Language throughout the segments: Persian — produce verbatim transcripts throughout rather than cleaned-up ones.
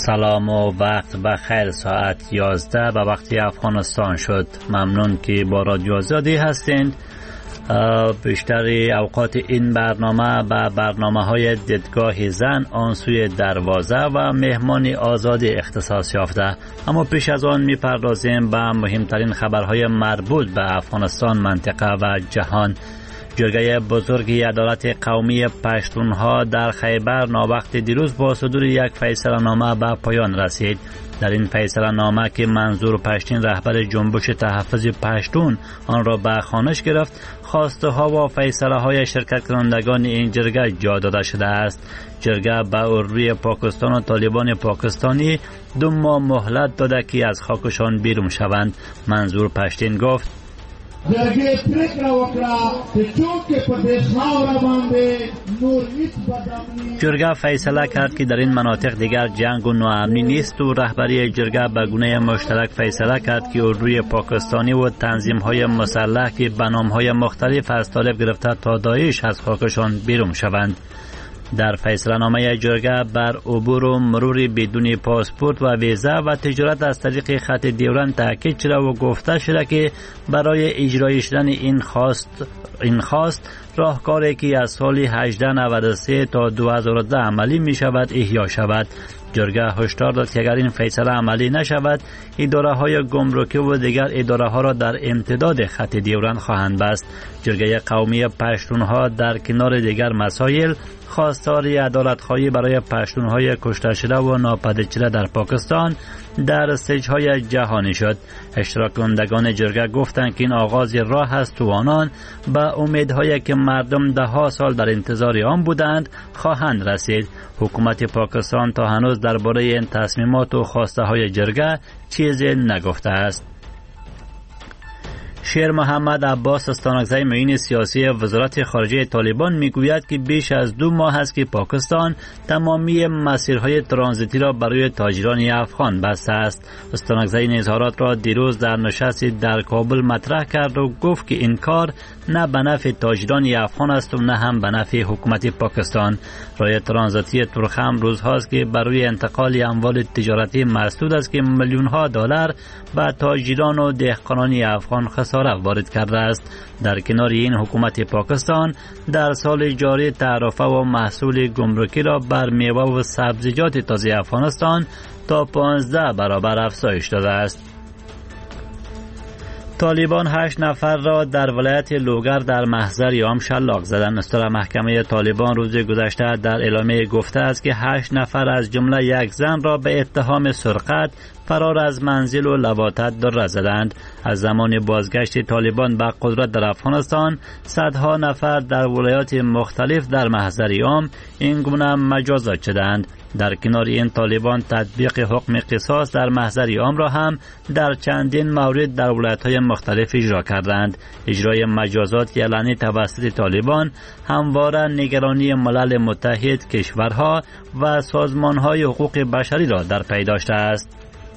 سلام و وقت بخیر. ساعت یازده به وقت افغانستان شد. ممنون که با رادیو آزادی هستید. بیشتری اوقات این برنامه به برنامه های دیدگاه زن آن سوی دروازه و مهمان آزاد اختصاص یافته. اما پیش از آن میپردازیم به مهمترین خبرهای مربوط به افغانستان، منطقه و جهان. جرگه بزرگی عدالت قومی پشتونها در خیبر ناوقت دیروز با صدور یک فیصله نامه به پایان رسید. در این فیصله نامه که منظور پشتین رهبر جنبش تحفظ پشتون آن را به خوانش گرفت، خواسته ها و فیصله های شرکت کنندگان این جرگه جا داده شده است. جرگه به روی پاکستان و طالبان پاکستانی دو ماه مهلت داده که از خاکشان بیرون شوند. منظور پشتین گفت: جرګې پریکړه وکړه چې څوک په دې خاوره باندې نور هیڅ بدامني. جرگه فیصله کرد که در این مناطق دیگر جنگ و ناامنی نیست و رهبری جرگه به گونه مشترک فیصله کرد که روی پاکستانی و تنظیم‌های مسلح که به نام‌های مختلف از طالب گرفته تا داعش از خاکشان بیرون شوند. در فیصله نامه جرگه بر عبور و مرور بدون پاسپورت و ویزا و تجارت از طریق خط دیورند تاکید شده و گفته شده که برای اجرای شدن این خواست این خواست راهکاری که از سال هزار و نود و سه تا دو هزار و ده عملی می شود احیا شود. جرگه هشدار داد که اگر این فیصله عملی نشود، اداره های گمرکی و دیگر اداره ها را در امتداد خط دیورند خواهند بست. جرگه قومی پشتونها در کنار دیگر مسائل خواستار عدالت خواهی برای پشتونهای کشته شده و ناپدید شده در پاکستان در استیج‌های جهانی شد. اشتراک کنندگان جرگه گفتند که این آغاز راه است و آنان به امیدهایی که مردم ده ها سال در انتظار آن بودند خواهند رسید. حکومت پاکستان تا هنوز درباره این تصمیمات و خواسته های جرگه چیزی نگفته است. شیر محمد عباس استانکزی معین سیاسی وزارت خارجه طالبان میگوید که بیش از دو ماه است که پاکستان تمامی مسیرهای ترانزیتی را برای تاجران افغان بسته است. استانکزی این اظهارات را دیروز در نشستی در کابل مطرح کرد و گفت که این کار نه به نفع تاجران افغان است و نه هم به نفع حکومت پاکستان. راه ترانزیتی ترخم روزهاست که برای انتقال اموال تجارتی مسدود است که میلیون ها دلار به تاجران و دهقانان افغان خسارت وارد کرده است. در کنار این حکومت پاکستان در سال جاری تعرفه و محصول گمرکی را بر میوه و سبزیجات تازه افغانستان تا پانزده برابر افزایش داده است. طالبان هشت نفر را در ولایت لوگر در محضر یام شلاق زدند. استرا محکمه طالبان روز گذشته در اعلامیه گفته است که هشت نفر از جمله یک زن را به اتهام سرقت، فرار از منزل و لواطت در زدند. از زمان بازگشت طالبان به قدرت در افغانستان، صدها نفر در ولایات مختلف در محضر یام این گونه مجازات شدند. در کنار این طالبان تطبیق حکم قصاص در محضر عام را هم در چندین مورد در ولایت‌های مختلف اجرا کردند. اجرای مجازات علنی توسط طالبان همواره نگرانی ملل متحد، کشورها و سازمان‌های حقوق بشری را در پی داشته است.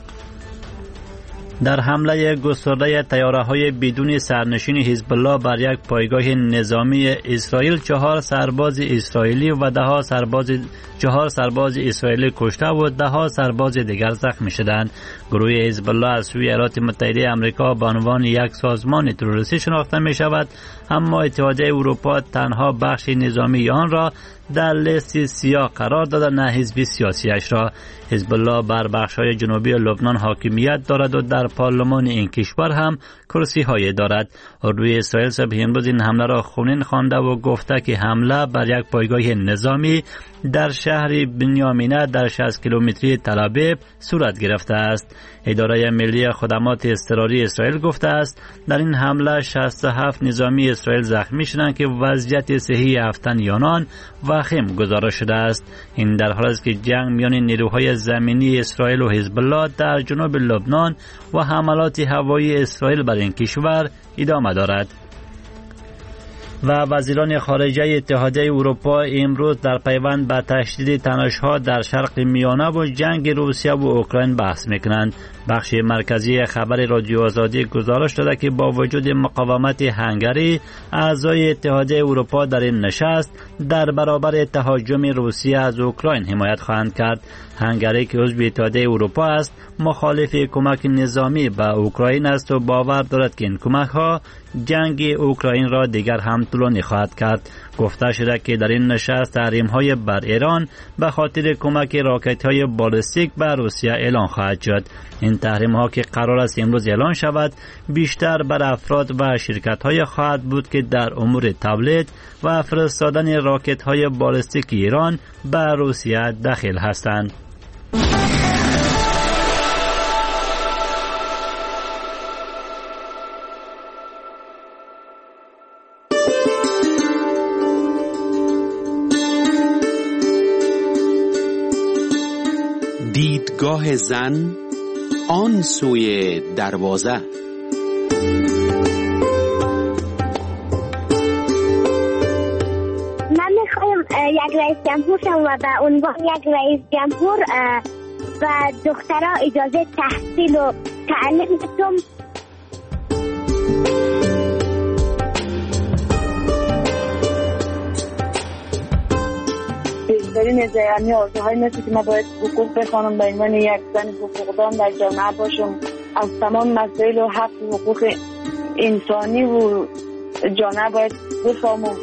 در حمله گسترده طیاره‌های بدون سرنشین حزب الله بر یک پایگاه نظامی اسرائیل، چهار سرباز اسرائیلی و ده ها سرباز چهار سرباز اسرائیلی کشته و ده ها سرباز دیگر زخمی شدند. گروه حزب الله از سوی ایالات متحده آمریکا به عنوان یک سازمان تروریستی شناخته می شود، اما اتحادیه اروپا تنها بخش نظامی آن را در لیست سیاه قرار داده، نه حزب سیاسیش را. حزب الله بر بخش‌های جنوبی لبنان حاکمیت دارد و در پارلمان این کشور هم کرسی های دارد. اردوی اسرائیل صبح امروز این حمله را خونین خوانده و گفته که حمله بر یک پایگاه نظامی در شهر بنیامینه در شصت کیلومتری تل‌آبیب صورت گرفته است. اداره ملی خدمات اضطراری اسرائیل گفته است در این حمله شصت و هفت نظامی اسرائیل زخمی شدند که وضعیت صحی هفت تن آنان وخیم گزارش شده است. این در حالی است که جنگ میان نیروهای زمینی اسرائیل و حزب الله در جنوب لبنان و حملات هوایی اسرائیل بر این کشور ادامه دارد. و وزیران خارجه اتحادیه اروپا امروز در پیوند به تشدید تنش‌ها در شرق میانه و جنگ روسیه و اوکراین بحث میکنند. بخش مرکزی خبر رادیو آزادی گزارش داده که با وجود مقاومت هنگری، اعضای اتحادیه اروپا در این نشست در برابر تهاجم روسیه از اوکراین حمایت خواهند کرد. هنگری که عضو اتحادیه اروپا است، مخالف کمک نظامی به اوکراین است و باور دارد که این کمک ها جنگ اوکراین را دیگر هم طولانی خواهد کرد. گفته شده که در این نشست تحریم های بر ایران به خاطر کمک راکت های بالستیک به روسیه اعلان خواهد شد. این تحریم ها که قرار است امروز اعلان شود، بیشتر بر افراد و شرکت های خواهد بود که در امور تولید و فرستادن راکت های بالستیک ایران به روسیه دخیل هستند. دیدگاه زن آن سوی دروازه. من میخوایم یک رئیس جمهور شم و به عنوان یک رئیس جمهور و دخترها اجازه تحصیل و تعلیم بدم. بیشترین یعنی آرزوهای مثل که ما باید حقوق بخوانم به عنوان یک زن حقوقدان در جامعه باشم، از تمام مسائل و حق و حقوق انسانی و جامعه باید بفهمم.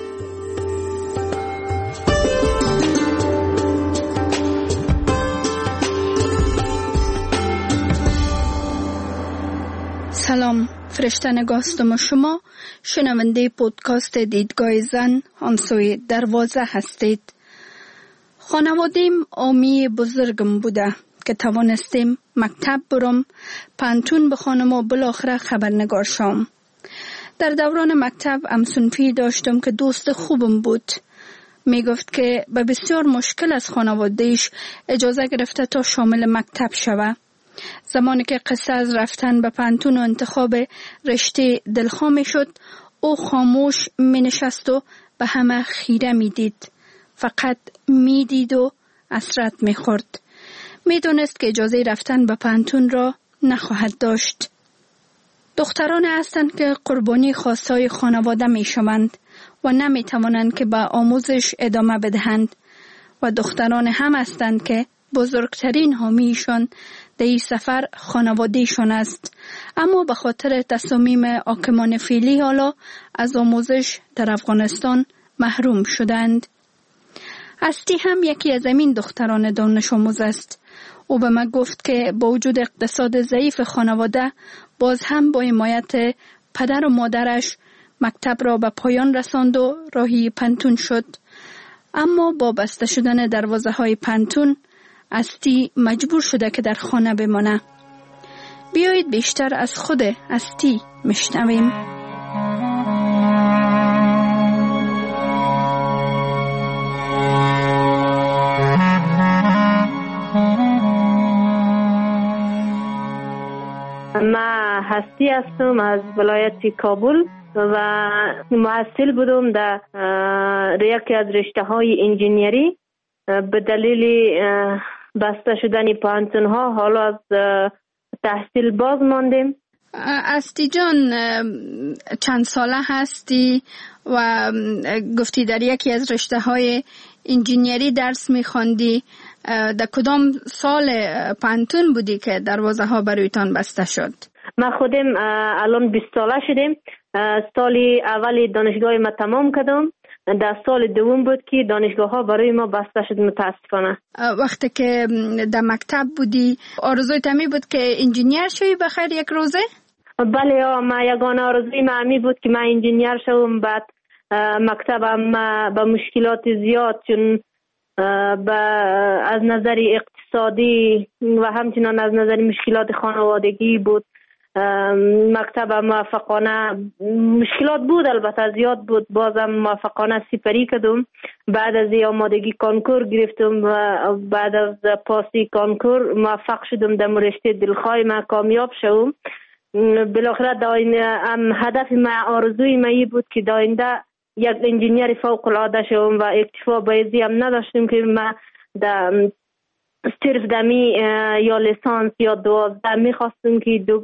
سلام، فرشته نگاستم و شما شنونده پودکاست دیدگاه زن آن سوی دروازه هستید. خانوادیم آمی بزرگم بوده که توانستیم مکتب برم، پانتون بخوانم و بالاخره خبرنگار شم. در دوران مکتب امسونفی داشتم که دوست خوبم بود. می گفت که به بسیار مشکل از خانوادهش اجازه گرفته تا شامل مکتب شوه. زمانی که قصه از رفتن به پانتون و انتخاب رشته دلخواه می شد، او خاموش می نشست و به همه خیره می دید. فقط می دید و حسرت می خورد. می دونست که اجازه رفتن به پانتون را نخواهد داشت. دختران هستند که قربانی خواستهای خانواده می شوند و نمی توانند که به آموزش ادامه بدهند و دختران هم هستند که بزرگترین حامیشان در این سفر خانوادهشان است، اما به خاطر تصامیم حاکمان فعلی حالا از آموزش در افغانستان محروم شدند. استی هم یکی از این دختران دانش آموز است. او به من گفت که با وجود اقتصاد ضعیف خانواده باز هم با حمایت پدر و مادرش مکتب را به پایان رساند و راهی پانتون شد. اما با بسته شدن دروازه های پانتون استی مجبور شده که در خانه بمانه. بیایید بیشتر از خود استی میشنویم. من هستی هستم از ولایت کابل و محصل بودم در یکی از رشته های انجینیری. به دلیل بسته شدن پانتون ها حالا از تحصیل باز ماندیم. استی جان، چند ساله هستی و گفتی در یکی از رشته های انجینیری درس میخواندی؟ در کدام سال پانتون بودی که دروازه ها برایتان بسته شد؟ من خودم الان بیست ساله شدیم. سال اول دانشگاه ما تمام کردم. در سال دوم بود که دانشگاه ها برای ما بسته شد متاسفانه. وقتی که در مکتب بودی آرزوی تمی بود که انجینیر شوی بخیر یک روزه؟ بله، ما یگانه آرزوی ما همی بود که من انجینیر شوم. بعد مکتبم با مشکلات زیاد، چون از نظر اقتصادی و همچنان از نظر مشکلات خانوادگی بود. مکتب موفقانه مشکلات بود، البته زیاد بود، بازم موفقانه سپری کردم. بعد از آمادگی کنکور گرفتم و بعد از پاسی کنکور موفق شدم در رشته دلخواه ما کامیاب شدم. بالاخره داین هدف ما، آرزوی ما بود که داینده یک انجینیر فوق العاده شدم و اکتفا به ازی هم نداشتم که ما در صرف دمی یا لیسانس یا دوازده میخواستم که دو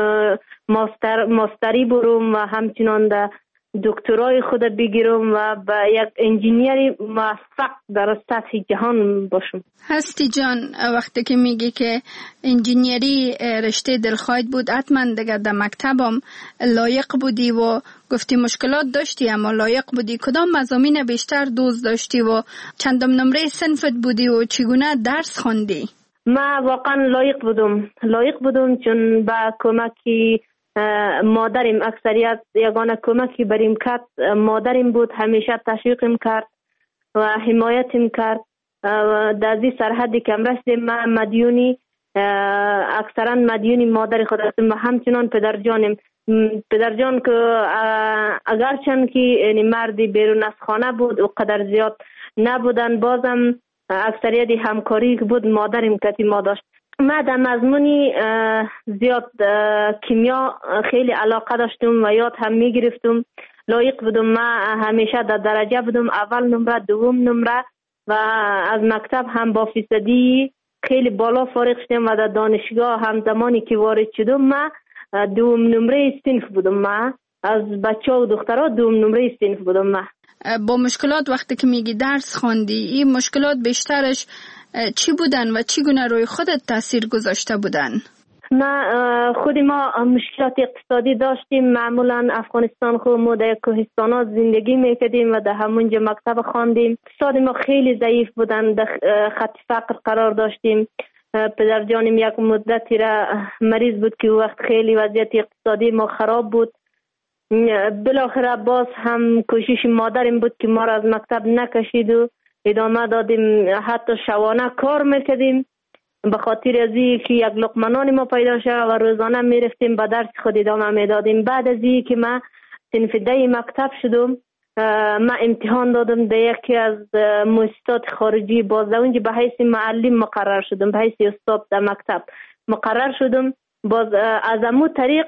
ماستر ماستری بروم و همچنان در دکترای خود بگیرم و به یک انجینیری موفق در سطح جهان باشم. هستی جان، وقتی که میگی که انجینیری رشته دلخواهت بود، حتما دیگه در مکتبم لایق بودی و گفتی مشکلات داشتی اما لایق بودی. کدام مضامین بیشتر دوست داشتی و چندم نمره صنفت بودی و چگونه درس خواندی؟ ما واقعا لایق بودم لایق بودم چون با کمکی مادرم، اکثریت یگانه کمکی بریم کرد مادرم بود. همیشه تشویقم کرد و حمایتم کرد. در زی سرحدی که رسیدم من مدیونی، اکثرا مدیونی مادر خود هستم و همچنان پدر جانم. پدر جان که اگرچند که مردی بیرون از خانه بود و قدر زیاد نبودن، بازم اکثریت همکاری که بود مادرم کتی ما داشت. من در مضمونی زیاد کیمیا خیلی علاقه داشتم و یاد هم می گرفتم. لایق بودم. من همیشه در درجه بودم، اول نمره، دوم نمره و از مکتب هم با فیصدی خیلی بالا فارغ شدم و در دانشگاه هم زمانی که وارد شدم من دوم نمره صنف بودم. من از بچه و دخترها دوم نمره صنف بودم. من با مشکلات وقتی که میگی درس خواندی، این مشکلات بیشترش چی بودن و چگونه روی خودت تاثیر گذاشته بودن؟ ما خود ما مشکلات اقتصادی داشتیم. معمولا افغانستان خود ما در کوهستانات زندگی میکردیم و در همونجا مکتب خواندیم. اقتصاد ما خیلی ضعیف بودن، در خط فقر قرار داشتیم. پدر جانم یک مدتی را مریض بود که وقت خیلی وضعیت اقتصادی ما خراب بود. بالاخره باز هم کوشش مادرم بود که ما را از مکتب نکشید و ادامه دادیم. حتی شبانه کار میکردیم به خاطر از این که یک لقمه نان ما پیدا شد و روزانه میرفتیم به درس خود ادامه میدادیم. بعد از این که من صنف ده مکتب شدم، من امتحان دادم در یکی از مؤسسات خارجی، باز اونجا به حیث معلم مقرر شدم، به حیث استاد در مکتب مقرر شدم. باز از امو طریق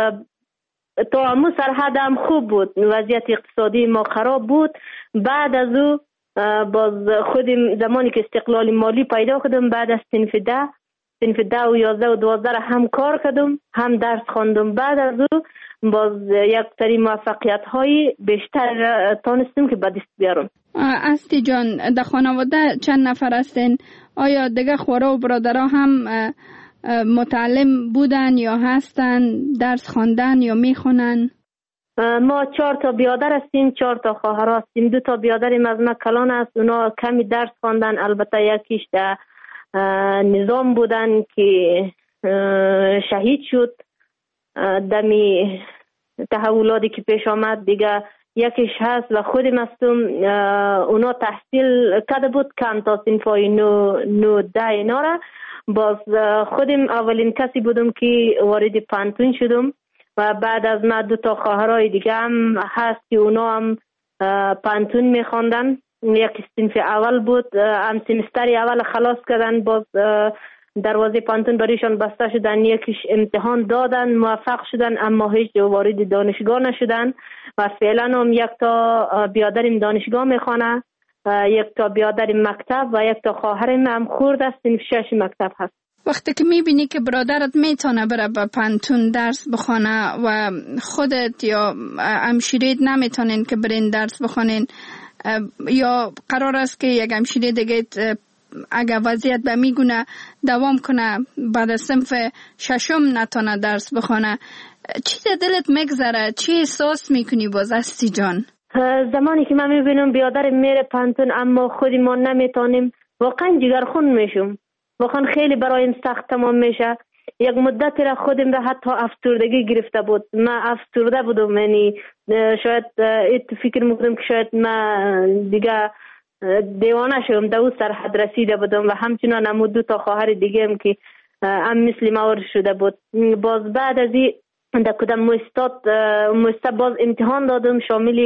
تا امو سرحد هم خوب بود، وضعیت اقتصادی ما خراب بود. بعد از او باز خودم زمانی که استقلال مالی پیدا کردم، بعد از صنف ده صنف ده و یازده و دوازده هم کار کردم، هم درس خواندم. بعد از او باز یک سری موفقیت های بیشتر تانستم که به دست بیارم. استی جان، در خانواده چند نفر هستین؟ آیا دیگه خورا و برادرها هم متعلم بودن یا هستن، درس خواندن یا میخونن؟ ما چهار تا بیادر هستیم، چهار تا خواهر هستیم. دو تا بیادریم از ما کلان است، اونا کمی درس خواندن. البته یکیش در نظام بودن که شهید شد دمی تحولاتی که پیش آمد. دیگه یکیش هست و خودم هستم. اونا تحصیل کرده بود کم تا صنفای نو نو ده اینا را. باز خودم اولین کسی بودم که وارد پانتون شدم و بعد از ما دو تا خواهرای دیگه هم هست که اونا هم پانتون میخواندن. یک صنف اول بود، هم سمستر اول خلاص کردن، باز دروازه پانتون برایشان بسته شدن. یکیش امتحان دادن، موفق شدن، اما هیچ وارد دانشگاه نشدن و فعلا هم یک تا بیادرم دانشگاه میخوانه، یک تا بیادرم مکتب و یک تا خواهرم هم خورد است صنف شش مکتب هست. وقتی که میبینی که برادرت میتونه بره به پانتون درس بخونه و خودت یا همشیرید نمیتونین که برین درس بخونین، یا قرار است که یک همشیره دیگه اگر وضعیت به میگونه دوام کنه بعد از صنف ششم نتونه درس بخونه، چی در دلت میگذره؟ چی احساس میکنی باز استی جان؟ زمانی که من میبینم بیادرم میره پانتون اما خودی ما نمیتونیم، واقعا جگرخون میشم. واقعا خیلی برایم سخت تمام میشه. یک مدت را خودم را حتی افسردگی گرفته بود. من افسرده بودم، یعنی شاید ایت فکر میکنم که شاید من دیگه دیوانه شدم. در اون سرحد رسیده بودم و همچنان هم دو تا خواهر دیگه هم که هم مثل ما شده بود. باز بعد از این در کدام مؤسسات مؤسسه باز امتحان دادم، شامل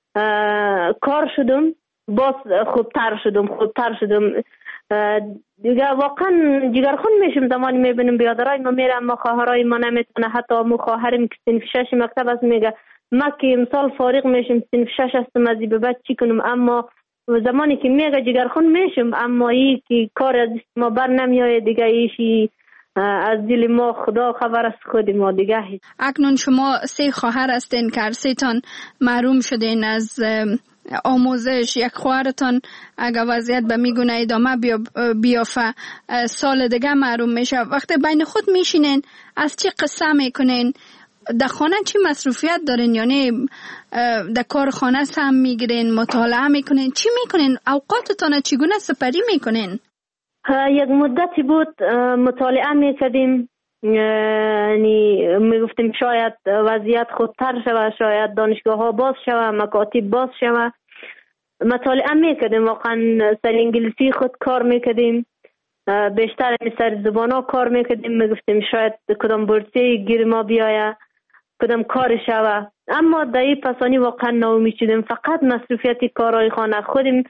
کار شدم، باز خوبتر شدم خوبتر شدم دیگه. واقعا جگرخون میشم زمانی میبینم بیادرای ما میره اما خواهرای ما نمیتونه. حتی امو خواهرم که صنف شش مکتب است میگه ما که امسال فارغ میشم، صنف شش هستم، از این به بعد چی کنم؟ اما زمانی که میگه جگرخون میشم، اما ای که کار از ما بر نمیایه دیگه، ایشی از دل ما خدا خبر است، خود ما دیگه. اکنون شما سه خواهر هستین که هر سه تان محروم شدین از آموزش. یک خواهرتان اگر وضعیت به میگونه ادامه بیافه سال دیگه محروم میشه. وقتی بین خود میشینین از چی قصه میکنین؟ در خانه چی مصروفیت دارین؟ یعنی در کار خانه هم میگیرین، مطالعه میکنین، چی میکنین؟ اوقاتتان چگونه سپری میکنین؟ یک مدتی بود مطالعه میکردیم، یعنی میگفتیم شاید وضعیت خودتر شود، شاید دانشگاه ها باز شود، مکاتب باز شود. مطالعه میکردیم، واقعا سر انگلیسی خود کار میکردیم، بیشتر سر زبان ها کار میکردیم. میگفتیم شاید کدام بورسی گیر ما بیایه، کدام کار شود. اما در این پسانی واقعا ناامید شدیم. فقط مصروفیت کارهای خانه خودیم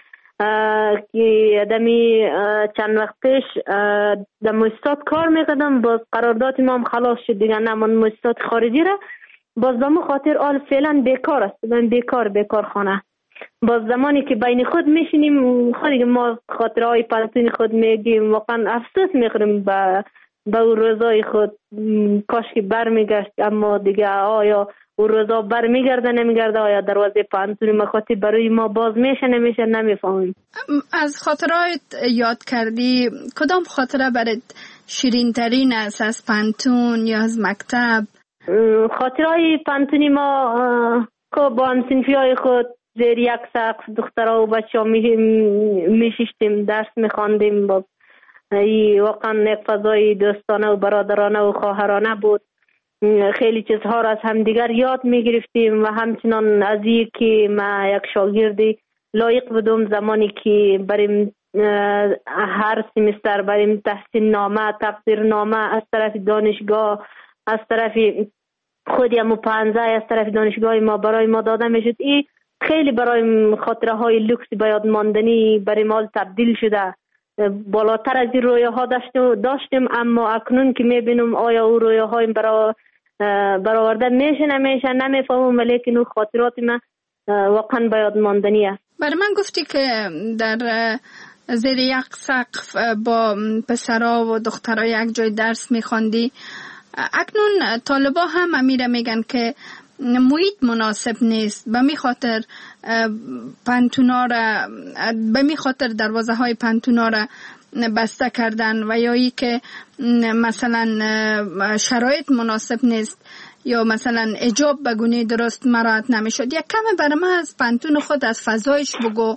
که دمی چند وقت پیش در مؤسسات کار میکردم، باز قرارداد ما هم خلاص شد دیگه، نمان مؤسسات خارجی را. باز دمو خاطر آل فعلا بیکار است، من بیکار بیکار خانه. باز زمانی که بین خود میشینیم خودی ما خاطرهای پنتون خود میگیم، واقعا افسوس میخوریم به به اون روزای خود. کاش که بر میگشت، اما دیگه آیا اون روزا بر میگرده نمیگرده، آیا دروازه پانتون مخاطب برای ما باز میشه نمیشه نمیفهمیم. از خاطرات یاد کردی، کدام خاطره برات شیرین ترین است از پانتون یا از مکتب؟ خاطرهای پانتونی ما که با همسنفی های خود زیر یک سقف دخترها و بچه ها میشیشتیم، درس میخواندیم. با ای واقعا یک فضای دوستانه و برادرانه و خواهرانه بود. خیلی چیزها را از همدیگر یاد میگرفتیم و همچنان از این که ما یک شاگردی لایق بودم زمانی که بریم هر سمستر بریم تحصیل نامه، تقدیر نامه از طرف دانشگاه، از طرف خودی امو پانزه از طرف دانشگاه ما برای ما داده میشد. این خیلی برای خاطره های لوکس بیاد ماندنی برای ما تبدیل شده. بالاتر از این رویه ها داشتیم، اما اکنون که میبینم آیا او رویه های برای برآورده میشه نمیشه نمیفهمم، ولیکن اون خاطرات من واقعا باید ماندنی است. برای من گفتی که در زیر یک سقف با پسرها و دخترها یک جای درس میخواندی. اکنون طالبا هم امیره میگن که محیط مناسب نیست، به می خاطر پانتونا را به می خاطر دروازه های پانتونا را بسته کردن و یا ای که مثلا شرایط مناسب نیست یا مثلا اجاب به گونه درست مراعات نمیشد. یک کم برای من از پانتون خود از فضایش بگو،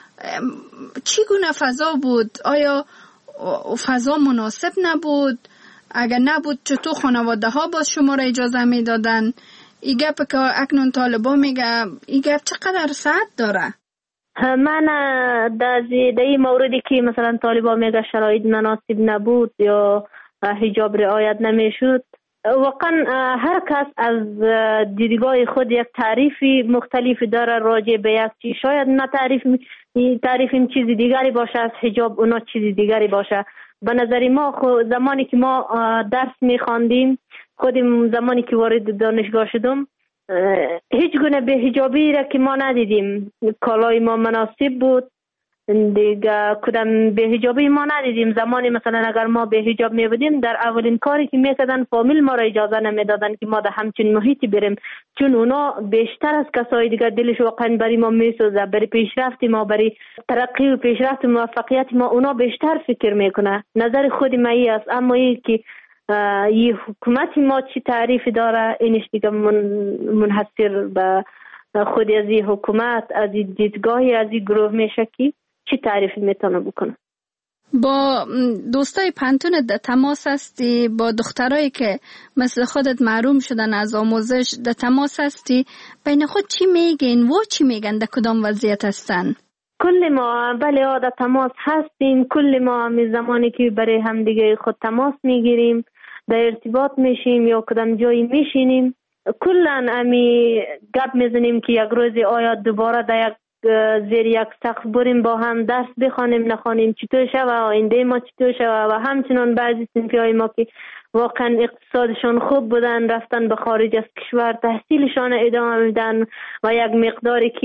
چی گونه فضا بود؟ آیا فضا مناسب نبود؟ اگر نبود چطور خانواده ها باز شما را اجازه می دادن؟ ای گپ که اکنون طالبا میگه ای گپ چقدر ساعت داره؟ من در این موردی که مثلا طالبا میگه شرایط مناسب نبود یا حجاب رعایت نمیشد، واقعا هر کس از دیدگاه خود یک تعریفی مختلف داره راجع به یک چیز. شاید نه تعریف تعریف این چیز دیگری باشه، از حجاب اونا چیز دیگری باشه. به نظر ما خود زمانی که ما درس میخواندیم، خودم زمانی که وارد دانشگاه شدم هیچ گونه به حجابی را که ما ندیدیم. کالای ما مناسب بود دیگه، کدام به حجابی ما ندیدیم. زمانی مثلا اگر ما به حجاب می بودیم، در اولین کاری که میکردن فامیل ما را اجازه نمیدادن که ما در همچین محیطی بریم، چون اونا بیشتر از کسای دیگه دلش واقعا برای ما میسوزه، برای پیشرفت ما، برای ترقی و پیشرفت موفقیت ما اونا بیشتر فکر میکنه. نظر خود ما ای است. اما ای که این حکومت ما چی تعریف داره، اینش دیگه من منحصر به خود از این حکومت، از این دیدگاهی از این گروه میشه که چی تعریفی میتونه بکنه. با دوستای پانتون در تماس هستی؟ با دخترایی که مثل خودت محروم شدن از آموزش در تماس هستی؟ بین خود چی میگین و چی میگن؟ در کدام وضعیت هستن؟ کل ما بله در تماس هستیم. کل ما می زمانی که برای هم دیگه خود تماس میگیریم، در ارتباط میشیم یا کدام جایی میشینیم، کلن امی گپ میزنیم که یک روز آیا دوباره در یک زیر یک سقف بریم با هم درس بخوانیم نخوانیم، چطور شوه آینده ما چطور شوه. و همچنان بعضی صنفی های ما که واقعا اقتصادشان خوب بودن رفتن به خارج از کشور تحصیلشان ادامه میدن و یک مقداری که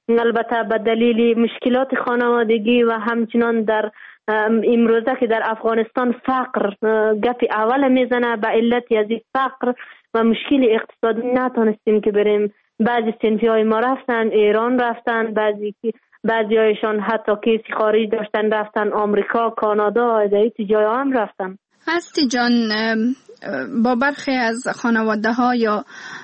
البته به دلیل مشکلات خانوادگی و همچنان در امروزه که در افغانستان فقر گپ اول میزنه، به علت از فقر و مشکل اقتصادی نتونستیم که بریم. بعضی صنفی های ما رفتن ایران، رفتن بعضی بعضی هایشان حتی کیسی خارج داشتن رفتن آمریکا، کانادا، ایتی جای هم رفتن. هستی جان، با برخی از خانواده ها یا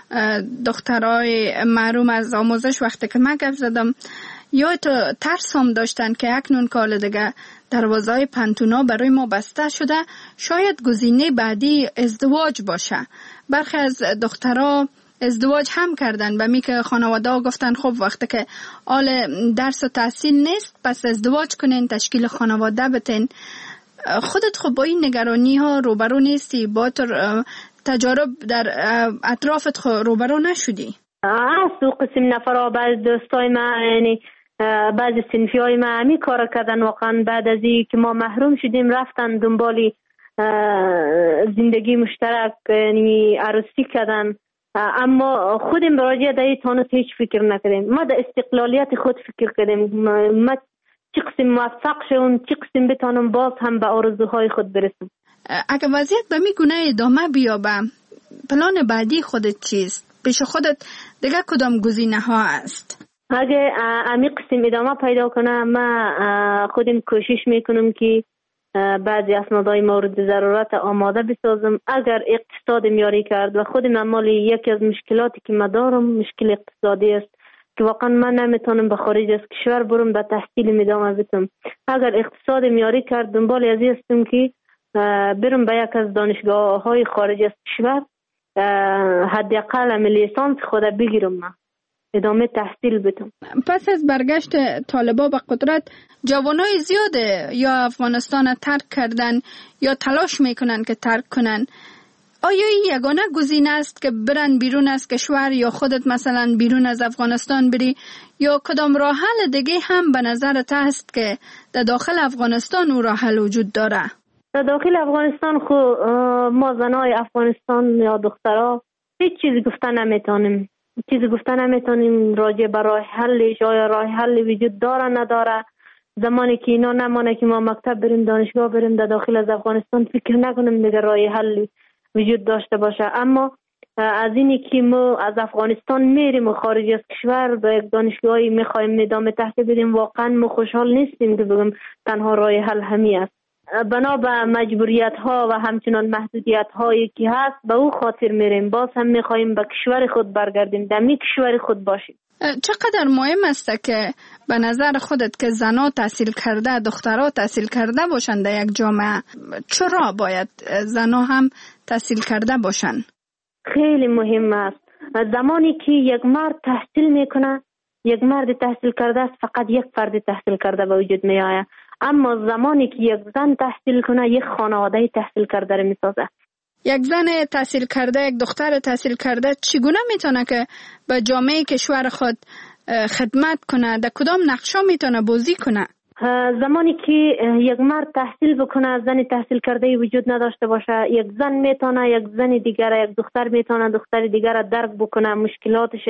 دخترای محروم از آموزش وقتی که من گپ زدم، یا تو ترس هم داشتن که اکنون کال دیگه دروازه های پنتونا برای ما بسته شده، شاید گزینه بعدی ازدواج باشه. برخی از دخترها ازدواج هم کردن و می که خانواده ها گفتن خب وقتی که آل درس و تحصیل نیست پس ازدواج کنین، تشکیل خانواده بتین. خودت خب با این نگرانی ها روبرو نیستی؟ با تو تجارب در اطرافت خب روبرو نشدی؟ از تو قسم نفر بعض دوستای ما، یعنی بعضی صنفی های ما همی کار کردن، واقعا بعد از این که ما محروم شدیم رفتن دنبالی زندگی مشترک، یعنی عروسی کردن. اما خودم براجع در این تانست هیچ فکر نکردیم. ما در استقلالیت خود فکر کردیم، ما چی قسم موفق شون، چی قسم بتانم باز هم به آرزوهای خود برسم. اگه وضعیت به می گونه ادامه بیابه، پلان بعدی خودت چیست؟ پیش خودت دیگه کدام گزینه ها است؟ اگه امی قسم ادامه پیدا کنه، ما خودم کوشش میکنم که بعضی اسنادهای مورد ضرورت آماده بسازم. اگر اقتصاد میاری کرد و خودم امالی یکی از مشکلاتی که ما دارم مشکل اقتصادی است که واقعا من نمیتونم به خارج از کشور برم به تحصیل میدام بتم. اگر اقتصاد میاری کرد دنبال ازی هستم که برم به یک از دانشگاه های خارج از کشور حداقل لیسانس خود بگیرم، من ادامه تحصیل بتم. پس از برگشت طالبا به قدرت جوانای زیاده یا افغانستان ترک کردن یا تلاش میکنن که ترک کنن. آیا این یگانه گزینه است که برن بیرون از کشور یا خودت مثلا بیرون از افغانستان بری، یا کدام راه حل دیگه هم به نظرت هست که در داخل افغانستان او راه حل وجود داره؟ در داخل افغانستان خو ما زنای افغانستان یا دخترها هیچ چیزی گفتن نمیتونیم. چیزی گفتن نمیتونیم راجع به راه حلش، آیا راه حل وجود داره نداره. زمانی که اینا نمانه که ما مکتب بریم، دانشگاه بریم در داخل از افغانستان، فکر نکنیم دیگه راه حل وجود داشته باشه. اما از اینی که ما از افغانستان میریم و خارج از کشور به یک دانشگاهی میخوایم ادامه تحصیل بدیم، واقعا ما خوشحال نیستیم که بگم تنها راه حل همین است. بنا به مجبوریت ها و همچنان محدودیت هایی که هست به او خاطر میریم. باز هم میخوایم به کشور خود برگردیم، در می کشور خود باشیم. چقدر مهم است که به نظر خودت که زنها تحصیل کرده، دخترها تحصیل کرده باشند در یک جامعه؟ چرا باید زنها هم تحصیل کرده باشن؟ خیلی مهم است. زمانی که یک مرد تحصیل میکنه، یک مرد تحصیل کرده است، فقط یک فرد تحصیل کرده به وجود می آید. اما زمانی که یک زن تحصیل کنه، یک خانواده تحصیل کرده رو میسازه. یک زن تحصیل کرده، یک دختر تحصیل کرده چگونه میتونه که به جامعه کشور خود خدمت کنه؟ در کدام نقشا میتونه بازی کنه؟ زمانی که یک مرد تحصیل بکنه، زن تحصیل کرده وجود نداشته باشه، یک زن میتونه یک زن دیگر، یک دختر میتونه دختر دیگر درک بکنه مشکلاتش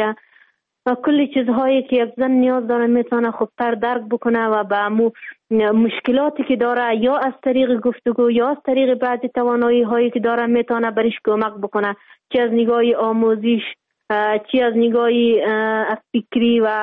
و کلی چیزهایی که یک زن نیاز داره میتونه خوبتر درک بکنه و به مو مشکلاتی که داره یا از طریق گفتگو یا از طریق بعضی توانایی هایی که داره میتونه برش کمک بکنه، چه از نگاه آموزش، چه از نگاه فکری و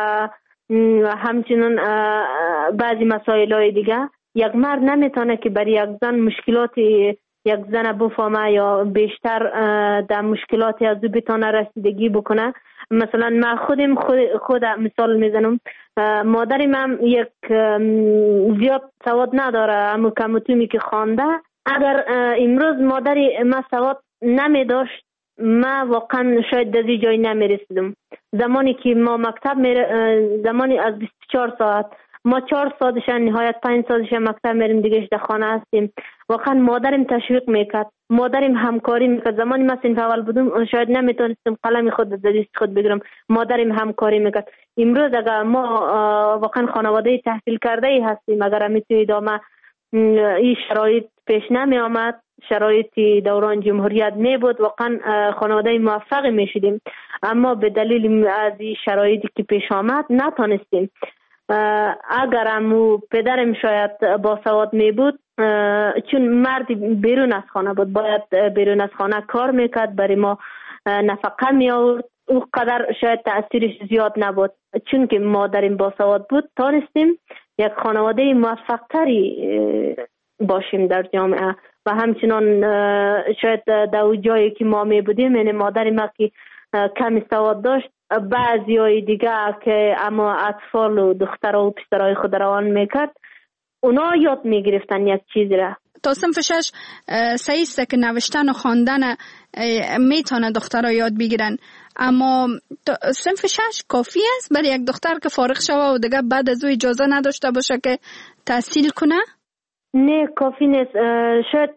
همچنین بعضی مسائل های دیگه. یک مرد نمیتونه که برای یک زن مشکلاتی یک زن بفهمه یا بیشتر در مشکلاتی از او بتونه رسیدگی بکنه. مثلا من خودم خود, خود مثال میزنم، مادرم هم یک زیاد سواد نداره، اما کمتومی که خوانده. اگر امروز مادری من سواد نمی داشت، ما واقعا شاید در این جای نمی رسیدم. زمانی که ما مکتب میره، زمانی از بیست و چهار ساعت ما چهار ساعتش نهایت پنج ساعتش مکتب میریم، دیگه در خانه هستیم. واقعا مادرم تشویق میکرد، مادرم همکاری میکرد. زمانی من صنف اول بودم شاید نمیتونستم قلم خود در دست خود بگیرم، مادرم همکاری میکرد. امروز اگر ما واقعا خانواده تحصیل کرده ای هستیم، اگر میتونی ادامه این شرایط پیش نمی آمد، شرایطی دوران جمهوریت می بود، واقعا خانواده موفقی می شدیم، اما به دلیل از این شرایطی که پیش آمد نتانستیم. اگر امو پدرم شاید باسواد می بود، چون مردی بیرون از خانه بود، باید بیرون از خانه کار میکرد، برای ما نفقه می آورد، او قدر شاید تأثیرش زیاد نبود. چون که مادرم باسواد بود، تانستیم یک خانواده موفق تری باشیم در جامعه. و همچنان شاید در جایی که ما می بودیم، یعنی مادر ما که کمی سواد داشت، بعضی های دیگه که اما اطفال و دخترها و پسرهای خود روان میکرد، اونا یاد میگرفتن یک چیز را. تا صنف شش سعیسته که نوشتن و خواندن میتونه دخترها یاد بگیرن، اما صنف شش کافی است برای یک دختر که فارغ شوه و دیگه بعد از او اجازه نداشته باشه که تحصیل کنه؟ نه، کافی نیست. شاید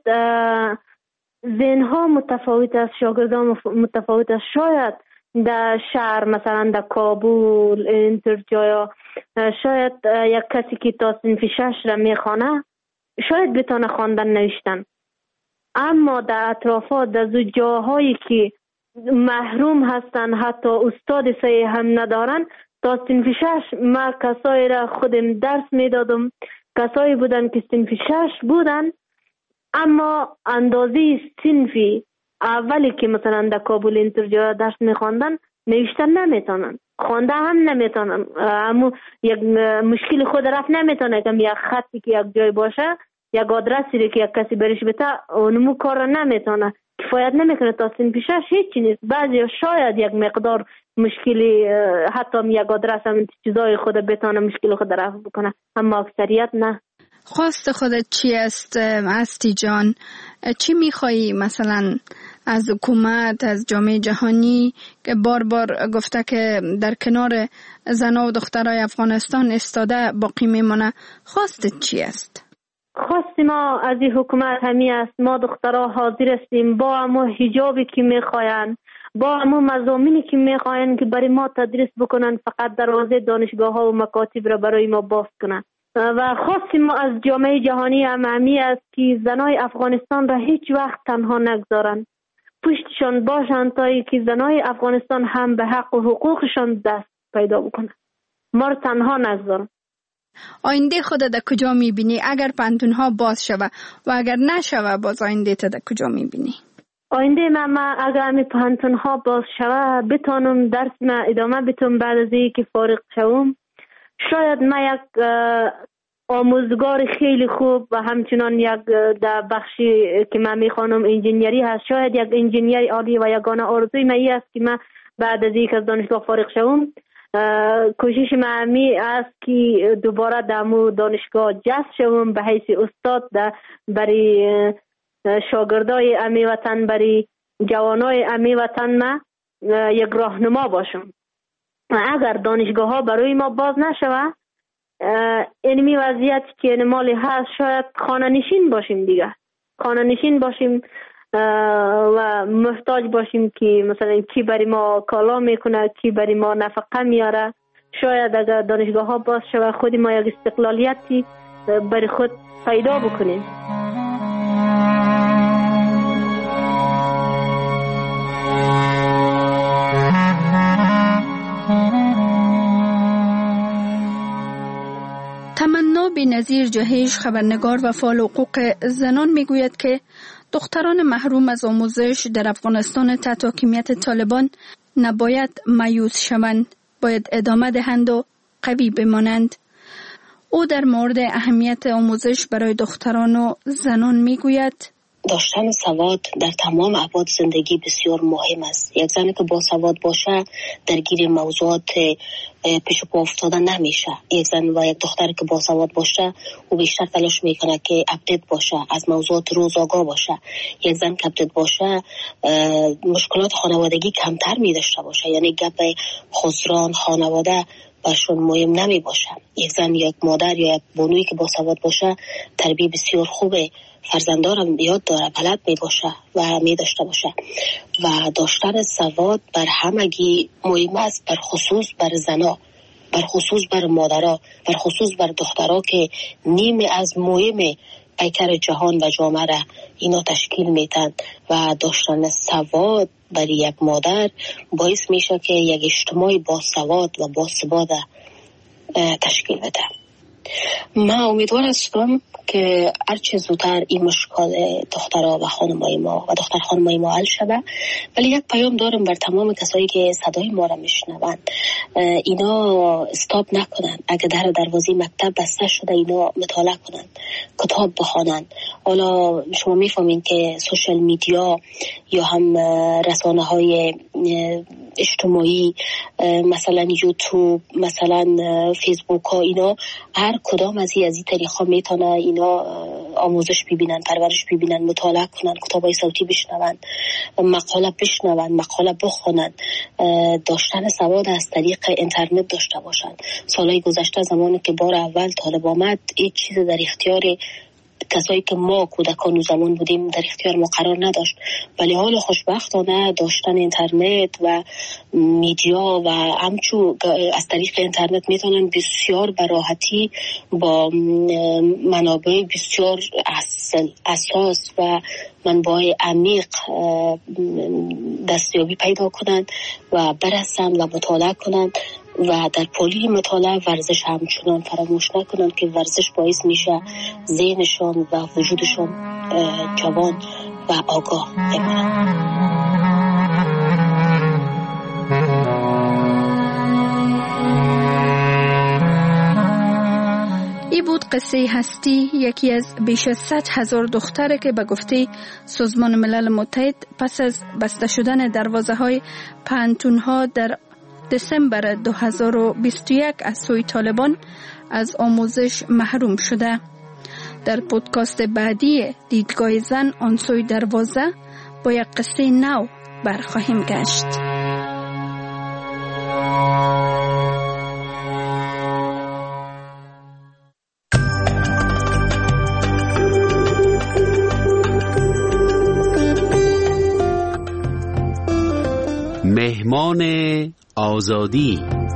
ذهنها متفاوت است، شاگردان متفاوت است. شاید در شهر مثلا در کابل اینطور جایا شاید یک کسی که تا صنف شش را میخوانه شاید بتونه خواندن نوشتن، اما در اطرافات در جاهایی که محروم هستن، حتی استاد صحیح هم ندارن، تا صنف شش ما کسایی را خودم درس میدادم، کسایی بودن که صنف شش بودن اما اندازه صنفی اولی که مثلا در کابل اینطور جا درس میخواندن نوشتن نمیتونن، خوانده هم نمیتونن، اما یک مشکل خود رفت نمیتونه که یک خطی که یک جای باشه، یک آدرسی که یک کسی برش بده، اونمو کار را نمیتونه، کفایت نمیکنه. تا صنف شش هیچی نیست. بعضی شاید یک مقدار مشکلی، حتی یک آدرس هم چیزای خود بتونه مشکل خود رفت بکنه، اما اکثریت نه. خواست خودت چی است استی جان؟ چی میخوایی مثلا از حکومت، از جامعه جهانی که بار بار گفته که در کنار زنان و دخترای افغانستان استاده باقی میمونه؟ خواستت چی است؟ خواست ما از این حکومت همی است، ما دخترها حاضر هستیم با همو حجابی که میخواین، با همو مضامینی که میخواین که برای ما تدریس بکنن، فقط دروازه دانشگاه ها و مکاتب را برای ما باز کنن. و خواست ما از جامعه جهانی هم همی است که زنای افغانستان را هیچ وقت تنها نگذارن، پشتشان باشن تا ای که زنای افغانستان هم به حق و حقوقشان دست پیدا بکنن، ما را تنها نگذارن. آینده خودت در کجا میبینی اگر پانتونها باز شوه و اگر نشوه باز آینده تا در کجا میبینی؟ آینده من, من اگر همی پانتونها باز شوه بتانم درس من ادامه بتونم، بعد از این که فارغ شوم شاید من یک آموزگار خیلی خوب و همچنان یک در بخشی که من میخوانم انجینیری هست، شاید یک انجینیری عالی و یگانه آرزوی من این است که من بعد از اینکه از دانشگاه فارغ شوم کوشش من می است که دوباره در دانشگاه جذب شوم به حیث استاد برای شاگردای امی وطن، برای جوانای امی وطن من یک راهنما باشم. اگر دانشگاه ها برای ما باز نشوه، اینمی وضعیت که مالی هست، شاید خانه نشین باشیم دیگه، خانه نشین باشیم و محتاج باشیم که مثلا کی برای ما کالا میکنه، کی برای ما نفقه میاره. شاید اگر دانشگاه ها باز شوه خودی ما یک استقلالیتی برای خود پیدا بکنیم. تمنا بی‌نظیر جهیش، خبرنگار و فعال حقوق زنان، میگوید که دختران محروم از آموزش در افغانستان تحت حاکمیت طالبان نباید مایوس شوند، باید ادامه دهند و قوی بمانند. او در مورد اهمیت آموزش برای دختران و زنان میگوید: داشتن سواد در تمام ابعاد زندگی بسیار مهم است. یک زنی که با سواد باشه درگیر موضوعات پیش پا افتاده نمیشه. یک زن و یک دختر که با سواد باشه او بیشتر تلاش میکنه که اپدیت باشه، از موضوعات روز آگاه باشه. یک زن که اپدیت باشه مشکلات خانوادگی کمتر میداشته باشه، یعنی گپ خسران خانواده برشون مهم نمی باشه. یک زن یا یک مادر یا یک بانویی که با سواد باشه تربیت بسیار خوبه، فرزندارم یاد داره، بلد می باشه و می داشته باشه. و داشتن سواد بر همگی مهم است، بر خصوص بر زنا، بر خصوص بر مادرها، بر خصوص بر دخترها که نیمه از مهم پیکر جهان و جامعه را اینا تشکیل میتن و داشتن سواد برای یک مادر باعث میشه که یک اجتماع با سواد و با ثبات تشکیل بده. من امیدوار هستم که هرچه زودتر این مشکل دخترها و خانمای ما و دختر خانمای ما حل شده. ولی یک پیام دارم بر تمام کسایی که صدای ما را میشنوند، اینا استاپ نکنن. اگه در دروازه مکتب بسته شده اینا مطالعه کنن، کتاب بخونن. حالا شما میفهمین که سوشال میدیا یا هم رسانه های اجتماعی مثلا یوتیوب، مثلا فیسبوک ها، اینا هر کدام از این از این طریقا میتونه اینا آموزش ببینن، پرورش ببینن، مطالعه کنن، کتابای صوتی بشنون، مقاله بشنون، مقاله بخونن، داشتن سواد از طریق اینترنت داشته باشن. سالهای گذشته زمانی که بار اول طالب آمد هیچ چیز در اختیار کسایی که ما کودکان و زمان بودیم در اختیار ما قرار نداشت، ولی حال خوشبختانه داشتن اینترنت و میدیا و همچو از طریق اینترنت میتونن بسیار به راحتی با منابع بسیار اصل اساس و منبع عمیق دستیابی پیدا کنن و برسن و مطالعه کنن و در پولی مطالعه ورزش همچنان فراموش نکنن که ورزش باعث میشه ذهنشان و وجودشان جوان و آگاه بمانند. ای بود قصه هستی، یکی از بیش از صد هزار دختره که به گفته سازمان ملل متحد پس از بسته شدن دروازه های پانتون ها در دسامبر دو هزار و بیست و یک از سوی طالبان از آموزش محروم شده. در پودکاست بعدی دیدگاه زن آن سوی دروازه با یک قصه نو برخواهیم گشت. مهمان آزادی.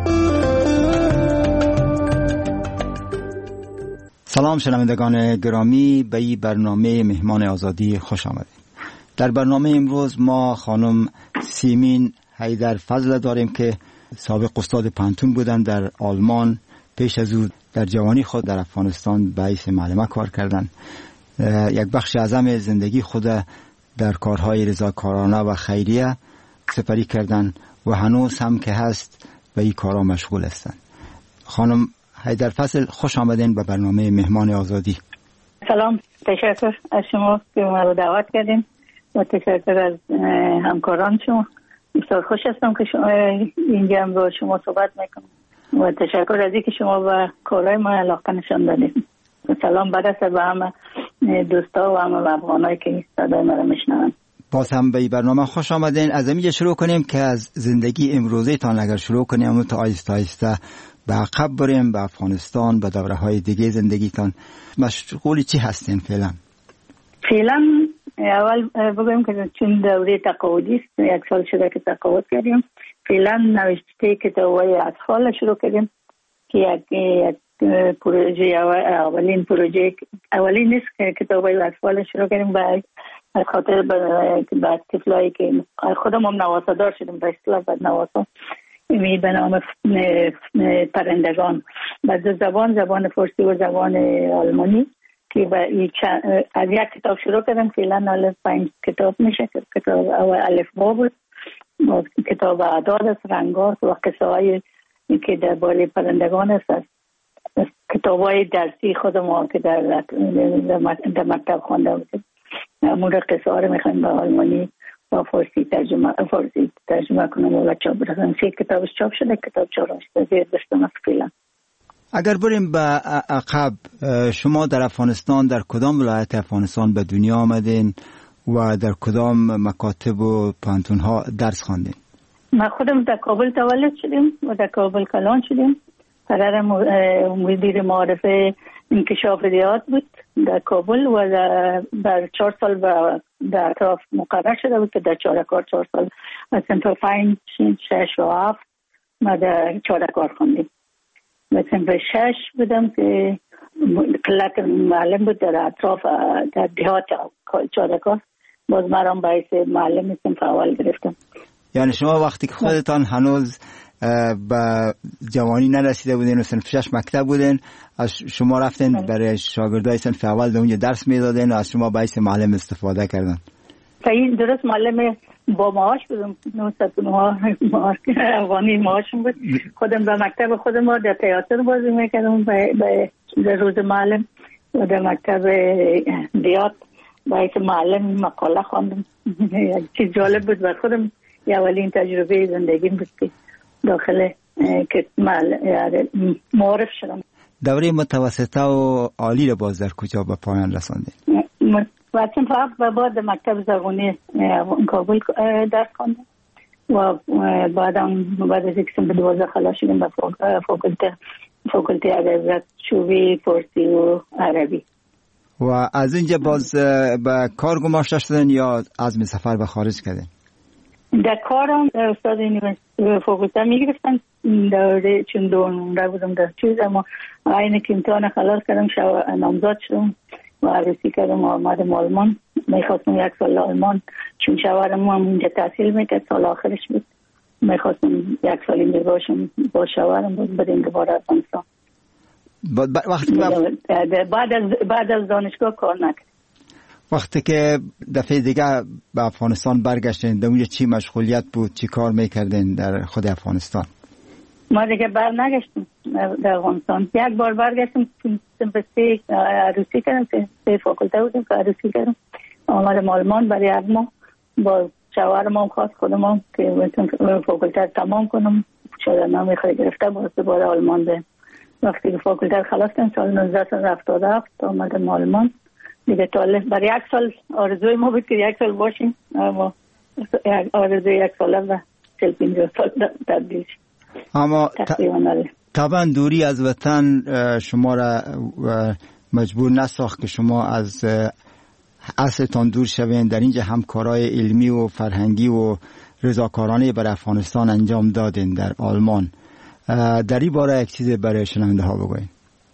سلام شنوندگان گرامی، به این برنامه مهمان آزادی خوش آمدید. در برنامه امروز ما خانم سیمین حیدرفضل داریم که سابق استاد پانتون بودن در آلمان. پیش از او در جوانی خود در افغانستان به حیث معلمه کار کردند. یک بخش اعظم زندگی خود در کارهای رضاکارانه و خیریه سپری کردن و هنوز هم که هست به این کارا مشغول هستند. خانم حیدرفضل خوش آمدین به برنامه مهمان آزادی. سلام، تشکر از شما که ما رو دعوت کردین و تشکر از همکاران شما. بسیار خوش هستم که شما اینجا هم با شما صحبت میکنم و تشکر از اینکه شما به کارهای ما علاقه نشان دادید. سلام برسه به همه دوستا و همه افغانایی که صدای ما رو میشنون. باز هم به این برنامه خوش آمدین. از اینجا شروع کنیم که از زندگی امروزی تان اگر شروع کنیم تا آیسته آیسته به عقب بریم، به افغانستان، به دوره های دیگه زندگیتان. مشغول چی هستین فعلا؟ فعلا اول بگویم که چون دوره تقاعدی است، یک سال شده که تقاعد کردیم. فعلا نوشته کتاب‌های اطفال شروع کردیم که یک یک پروژه اولین پروژه اولین نیست که کتاب‌های اطفال شروع کردیم به از خاطر بعد طفلایی که خودم هم نواسادار شدیم به اصطلاح بعد نواسا می به نام پرندگان بعد زبان زبان فارسی و زبان آلمانی که از یک کتاب شروع کردم. فعلا الف پنج کتاب میشه. کتاب اول الف با بود، کتاب اعداد است، رنگات و قصه های که درباره پرندگان است. کتاب های درسی خود ما که در در مکتب خوانده بودیم امور قصه ها رو میخوایم به آلمانی و فارسی ترجمه فارسی ترجمه کنم و چاپ برسن. سه کتابش چاپ شده، کتاب چهارم شده، زیر دستم است فعلا. اگر بریم به عقب، شما در افغانستان در کدام ولایت افغانستان به دنیا آمدین و در کدام مکاتب و پانتون ها درس خواندین؟ ما خودم در کابل تولد شدیم و در کابل کلان شدیم. پدر مدیر معارفه انکشاف ریاض بود در کابل و در چهار سال در اطراف مقرر شده بود که در چهارکار چهار سال از سنف پنج شش و هفت ما در چهارکار خوندیم. و سنف شش بودم که قلت معلم بود در اطراف در دهات چارکار، باز مرام باعث معلم صنف اول گرفتم. یعنی شما وقتی که خودتان هنوز به جوانی نرسیده بودین و صنف شش مکتب بودین، از شما رفتین برای شاگردای صنف اول در اونجا درس میدادین و از شما باعث معلم استفاده کردن؟ صحیح، درست. معلم با معاش بودم، نوصد معاش افغانی معاشم بود. خودم به مکتب خودم در تئاتر بازی میکردم به روز معلم و در مکتب دیات باعث معلم مقاله خواندم. چیز جالب بود بر خودم، یه اولین تجربه زندگی بود که داخل که معرف شدم. دوره متوسطه و عالی رو باز در کجا به پایان رساندید؟ متوسطه فقط بعد مکتب زبانی کابل درس خواندم و بعدم بعد از اینکه به دوازده خلاص شدم به فاکولته فاکولته ادبیات شعبه فارسی و عربی. و از اینجا باز به کار گماشته شدن یا عزم سفر به خارج کردین؟ در کارم استاد یونیورسیته فاکولته میگرفتن دوره چون دونده بودم در چیز، اما اینه که امتحان خلاص کردم شو نامزاد شدم و عروسی کردم و آمدم آلمان. میخواستم یک سال آلمان، چون شوهرم هم اینجا تحصیل میکرد، سال آخرش بود. میخواستم یک سال اینجا باشم با شوهرم، بود بریم دوباره افغانستان. وقتی بعد از بعد از دانشگاه کار نکرد. وقتی که دفعه دیگه به افغانستان برگشتین، در اونجا چی مشغولیت بود، چی کار میکردین در خود افغانستان؟ ما دیگه بر نگشتیم در افغانستان. یک بار برگشتیم به سه عروسی کردم، سه فاکولته بودیم که عروسی کردم. آمدم آلمان برای یک ماه با شوهرم هم خواست خودم هم که فاکولته تمام کنم، شده نامی خیلی گرفته باز دوباره آلمان ده. وقتی که فاکولته خلاص کردم سال نوزده هفتاد و هفت آمدم آلمان دیگه. تا برای یک سال آرزوی ما بود که یک سال باشیم، اما آرزوی یک ساله و چل پینجاه سال تبدیل شد. اما طبعا دوری از وطن شما را مجبور نساخت که شما از اصلتان دور شوین. در اینجا همکارای علمی و فرهنگی و رضاکارانه بر افغانستان انجام دادین در آلمان. در این باره یک چیز برای شنونده ها بگوین.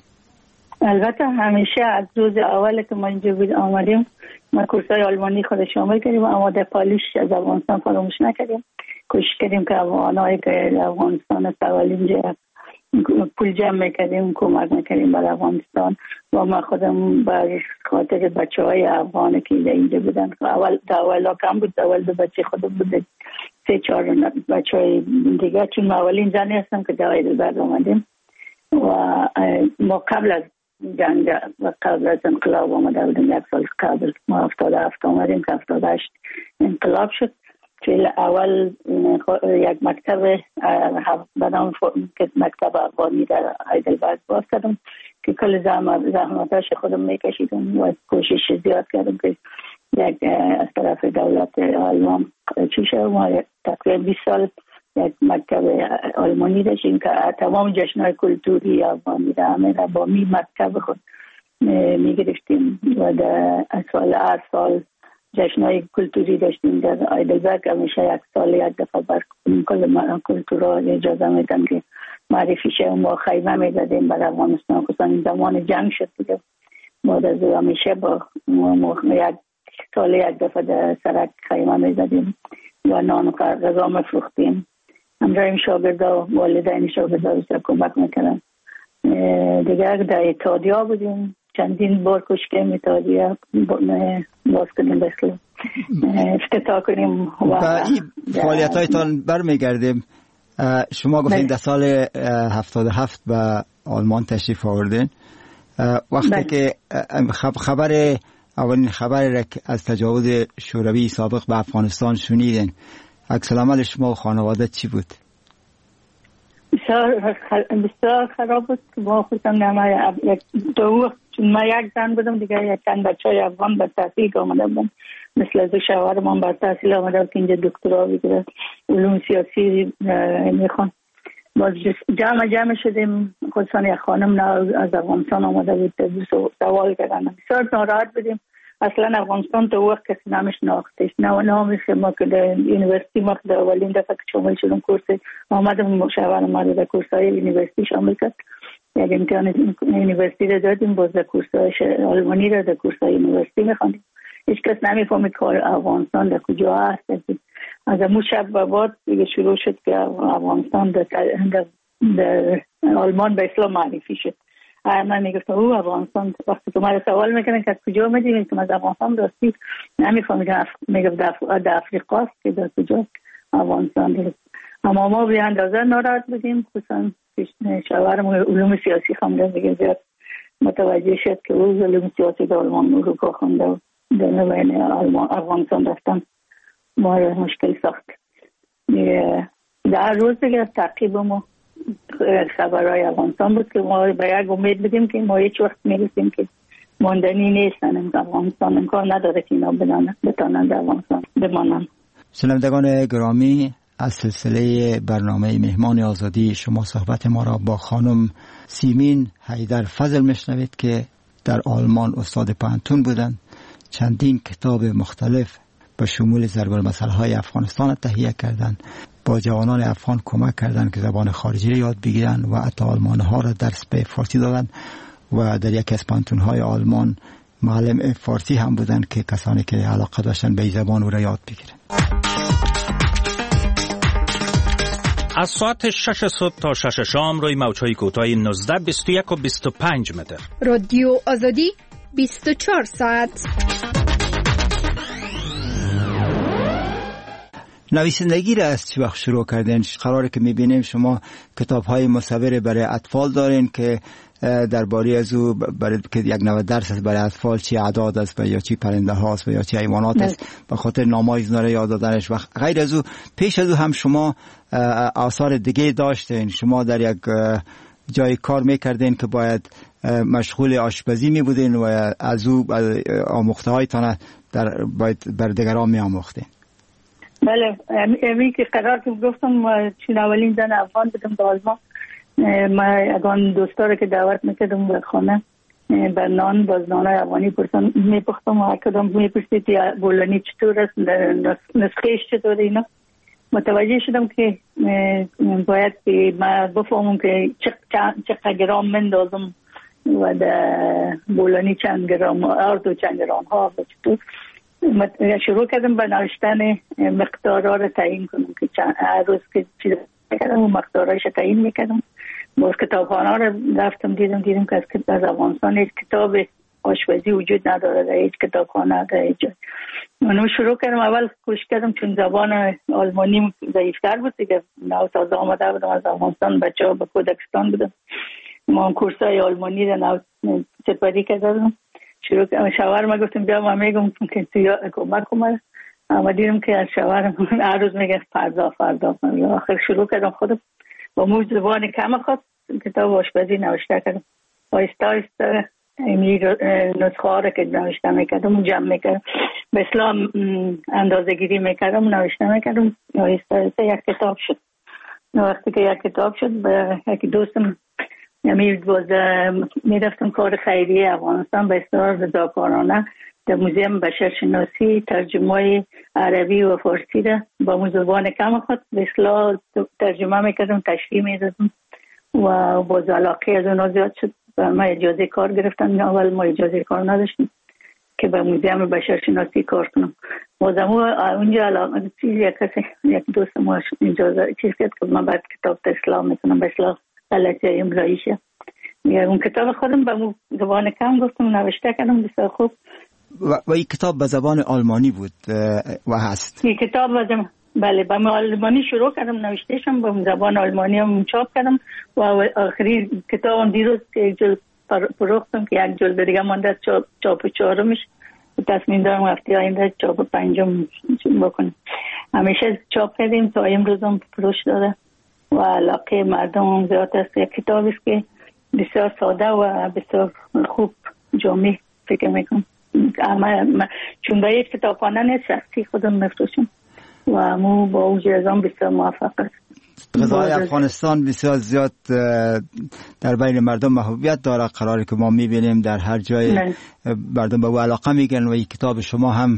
البته همیشه از روز اول که ما اینجا بود آمدیم ما کورسای آلمانی خود شامل کردیم، اما در پالیش از افغانستان فراموش نکردیم. کوشش کردیم که افغانایی که افغانستان سوال اینجا پول جمع میکردیم، کمک میکردیم برای افغانستان. و ما خودم بر خاطر بچه های افغانی که اینجا بودن، اول اول کم بود، اول دو بچه خودم بود، سه چهار بچه های دیگه، چون ما اولین زنی هستم که دوای بعد آمدیم و ما قبل از جنگ و قبل از انقلاب آمده بودیم. یک سال قبل ما هفتاد هفت آمدیم که هفتاد هشت انقلاب شد. که اول یک مکتب بنام که مکتب افغانی در هایدلبرگ باز کردم که کل زحمتاش خودم میکشیدم و کوشش زیاد کردم که یک از طرف دولت آلمان چی شد. ما تقریبا بیست سال یک مکتب آلمانی داشتیم که تمام جشنهای کلتوری افغانی را همه را با می مکتب خود میگرفتیم و در سال هر سال جشنهای کلتوری داشتیم در هایدلبرگ. همیشه یک سال یک دفعه بر کل کلتورها اجازه میدن که معرفی شه. ما خیمه میزدیم برای افغانستان، خصوصا زمان جنگ شد دیگه. بعد از همیشه با یک سال یک دفعه در سرک خیمه میزدیم و نان و غذا میفروختیم. همراهیم شاگردا و والدین شاگردا بسیار کمک میکردن. دیگه در اتحادیه بودیم، چندین بار کوشش کردیم اتحادیه باز کنیم، بسیار افتتاح کنیم. و فعالیت هایتان برمیگردیم. شما گفتین در سال هفتاد و هفت به آلمان تشریف آوردین. وقتی بله. که خبر اولین خبر را از تجاوز شوروی سابق به افغانستان شنیدین، عکس العمل شما و خانواده چی بود؟ بسیار بسیار خراب بود. ما خودم نمای دو چون ما یک زن بودم دیگه، یک چند بچه های افغان بر تحصیل آمده بودم، مثل از شوهرم هم بر تحصیل آمده بود که اینجا دکترا بگیره، علوم سیاسی میخوان. باز جمع جمع شدیم، خودسان یک خانم از افغانستان آمده بود، سوال کردن. بسیار ناراحت بودیم. اصلا افغانستان تو وقت کسی نامش ناختش، نه نامش ما که در یونیورسیتی ما در اولین دفعه که شامل شدم کورس آمدم، شوهرم ما در کورسای یونیورسیتی شامل کرد یک امتحان یونیورسیتی را دادیم، باز در کورس‌های آلمانی را در کورس‌های یونیورسیتی می‌خواندیم. هیچ کس نمی‌فهمید که افغانستان در کجا هست. از اون شب به بعد دیگه شروع شد که افغانستان در, در, در آلمان به اسلام معرفی شد. من میگفتم او افغانستان، وقتی که من سوال میکنن که از کجا میدیم که از افغانستان راستی نمیفهمیدم، میگفت در افریقا است که در کجا افغانستان است. اما ما به اندازه ناراحت بودیم، خصوصا شوهرم علوم سیاسی خونده، دیگه زیاد متوجه شد که او علوم سیاسی در آلمان اروپا خونده و در نوین افغانستان رفتن ما مشکل ساخت. در روز دیگه تعقیب ما خبرهای افغانستان بود که ما به یک امید بودیم که ما هیچ وقت میرسیم که ماندنی نیستن. افغانستان امکان نداره که اینا بتانن در افغانستان بمانن. شنوندگان گرامی، از سلسله برنامه مهمان آزادی شما صحبت ما را با خانم سیمین حیدر فضل میشنوید که در آلمان استاد پانتون بودند. چندین کتاب مختلف به شمول ضرب المثل‌های افغانستان تهیه کردند، با جوانان افغان کمک کردند که زبان خارجی را یاد بگیرند و حتی آلمان‌ها را درس به فارسی دادند و در یکی از پانتون‌های آلمان معلم فارسی هم بودند که کسانی که علاقه داشتند به زبان او را یاد بگیرند. از ساعت شش صبح تا شش شام روی موج‌های کوتاه نوزده، بیست و یک و بیست و پنج متر. رادیو آزادی بیست و چهار ساعت. نویسندگی را از چه وقت شروع کردین؟ قراره که میبینیم شما کتاب‌های مصور برای اطفال دارین که درباره از او برای که یک نوع درس است برای اطفال، چی اعداد است و یا چی پرنده هاست و یا چی حیوانات است، به خاطر نام‌های اینا را یاد دادنش. و غیر از او پیش از او هم شما آثار دیگه داشتین. شما در یک جای کار میکردین که باید مشغول آشپزی میبودین و از او آموخته هایتان در باید بر دیگران میآموختین. بله، امی که قرار که گفتم چون اولین زن افغان بودم در آلمان، ما اگان دوستا که دعوت میکردم به خانه بر نان باز نانای افغانی پرسن میپختم و کدام میپرسید یا بولانی چطور است، نسخهش چطور اینا. متوجه شدم که باید که ما بفهمم که چقدر گرام مندازم و در بولانی چند گرام آرد و چند گرام ها و چطور. شروع کردم به نوشتن مقدارها رو تعیین کنم که هر روز که چیز کردم و مقدارهایش تعیین میکردم. باز کتابخانه رو رفتم دیدم دیدم که از افغانستان هیچ کتاب آشپزی وجود نداره در هیچ کتابخانه در هیچ جای. من شروع کردم، اول کوشش کردم چون زبان آلمانی ضعیفتر بود دیگه، نو تازه آمده بودم از افغانستان، بچه ها به کودکستان بودم، ما کورسای آلمانی رو نو سپری کردم. شروع کردم، شوهرم گفتم بیا ما میگم که تو کمک کنم، اما دیدم که از شوهرم هر روز میگه فردا فردا. آخر شروع کردم خودم با مو زبان کم خود کتاب آشپزی نوشته کردم. آهسته آهسته این نسخه ها رو که نوشته میکردم جمع میکردم، به اسلام اندازه گیری میکردم نوشته میکردم. آهسته آهسته یک کتاب شد. وقتی که یک کتاب شد به یک دوستم میرفتم کار خیریه افغانستان به اصطلاح رضاکارانه در موزیم بشرشناسی ترجمه عربی و فارسی را با زبان کم خود به اصطلاح ترجمه میکردم، تشریح میدادم و باز علاقه از اونها زیاد شد. ما اجازه کار گرفتن، اول ما اجازه کار نداشتیم که به موزیم بشرشناسی کار کنم. بازم اونجا علاقه چیز یک کسی یک دوست ما اجازه چیز کرد که من بعد کتاب اسلام میکنم به اصطلاح غلطی املاییشه. اون کتاب خودم به زبان کم گفتم نوشته کردم بسیار خوب. و این کتاب به زبان آلمانی بود و هست؟ این کتاب به زبان بله به آلمانی شروع کردم نوشتهشم، به زبان آلمانی هم چاپ کردم و آخری کتابم دیروز یک جلد فروختم که یک جلد دیگه مونده چاپ چاپ چهارمش. تصمیم دارم هفته آینده چاپ پنجم بکنم. همیشه چاپ کردیم تا امروز هم فروش داره و علاقه مردم هم زیاد است. یک کتاب است که بسیار ساده و بسیار خوب جامع فکر میکنم. اما چون به یک کتابخانه نیست، شخصی خودم میفروشم و مو با اوج ازام بسیار موفق است. غذای افغانستان بسیار زیاد در بین مردم محبوبیت داره، قراره که ما میبینیم در هر جای نه. مردم به او علاقه میگن و این کتاب شما هم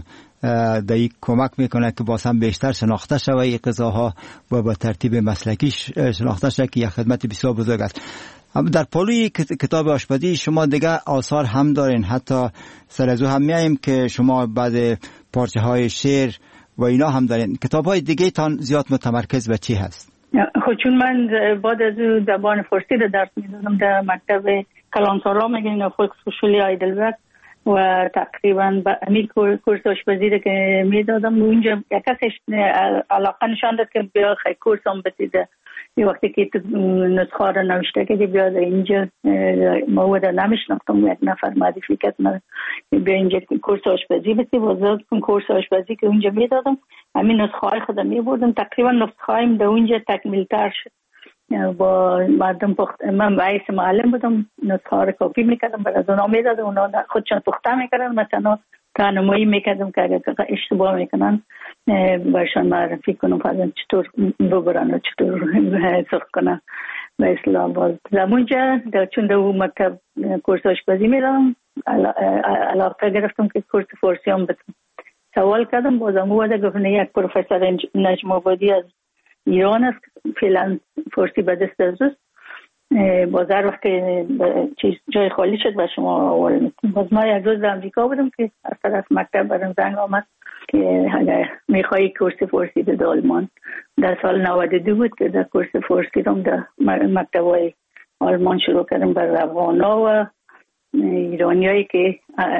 دایی کمک میکنه که باز هم بیشتر شناخته شوه این غذاها و به ترتیب مسلکی شناخته شوه که یک خدمت بسیار بزرگ است. در پالوی کتاب آشپزی شما دیگه آثار هم دارین، حتی سر از او هم میاییم که شما بعد پارچه های شعر و اینا هم دارین. کتاب های دیگه تان زیاد متمرکز به چی هست؟ خب چون من بعد از او زبان فارسی رو درس میدادم در مکتب کلانتارا میگن خود فشولی هایدلبرگ و تقریبا به امیر کورس آشپزی رو که میدادم اونجا یک کسش علاقه نشان داد که بیا خیلی کورس هم بسیده. یه وقتی که نسخه رو نوشته که بیاد اینجا مواد نمیشناختم، یک نفر معرفی کرد من بیا اینجا کورس آشپزی بسی بازار کن کورس آشپزی که اونجا میدادم. همین نسخه های خودم میبردم، تقریبا نسخه هایم در اونجا تکمیل تر شد. با مردم پخت من رئیس معلم بودم، نسخه ها رو کپی میکردم برای از اونا میدادم، اونا خودشان پخته میکردن، مثلا راهنمایی میکردم که اگر اشتباه میکنن برشان معرفی کنم فرضاً چطور ببرن و چطور سرخ کنن. به اصطلاح باز زمونجا چون در اون مکتب کورس آشپزی میدادم علاقه گرفتم که کورس فارسی هم بتونم. سوال کردم بازم اومده گفت یک پروفسور نجم آبادی از ایران است، فعلا فارسی به دست از اوست، باز هر وقت چیز جای خالی شد و شما اول میتونم. باز ما یک روز در امریکا بودم که از طرف مکتب برام زنگ آمد که اگر میخوایی کورس فارسی به آلمان. در سال نود و دو بود که در کورس فارسی رو در مکتب های آلمان شروع کردم بر افغانا و ایرانی هایی که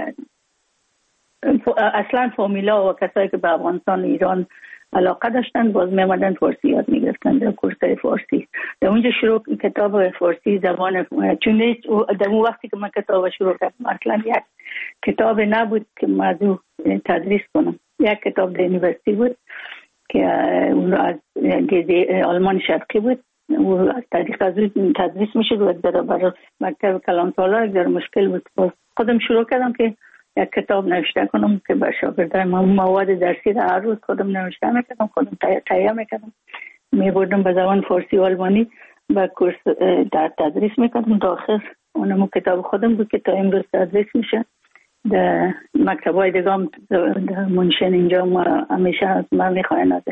اصلا فامیلا و کسایی که به افغانستان ایران علاقه داشتن باز میمدن فارسی یاد میگرفتن در کورس فارسی. در اونجا شروع کتاب فارسی زبان، چون در اون وقتی که من کتاب شروع کردم اصلا یک کتاب نبود که موضوع تدریس کنم. یک کتاب در یونیورسیتی بود که اون از آلمان شرقی بود، و از طریق از اون تدریس میشد و در برای مکتب کلانتارا در مشکل بود. باز خودم شروع کردم که یک کتاب نوشته کنم که به شاگردای من مواد درسی را هر روز خودم نوشته میکردم، خودم تهیه میکردم، میبردم به زبان فارسی و آلمانی و کورس در تدریس میکردم. تا آخر اونم کتاب خودم بود که تا امروز تدریس میشه. در مکتبای دیگه در منشن اینجا ما همیشه از من میخواین از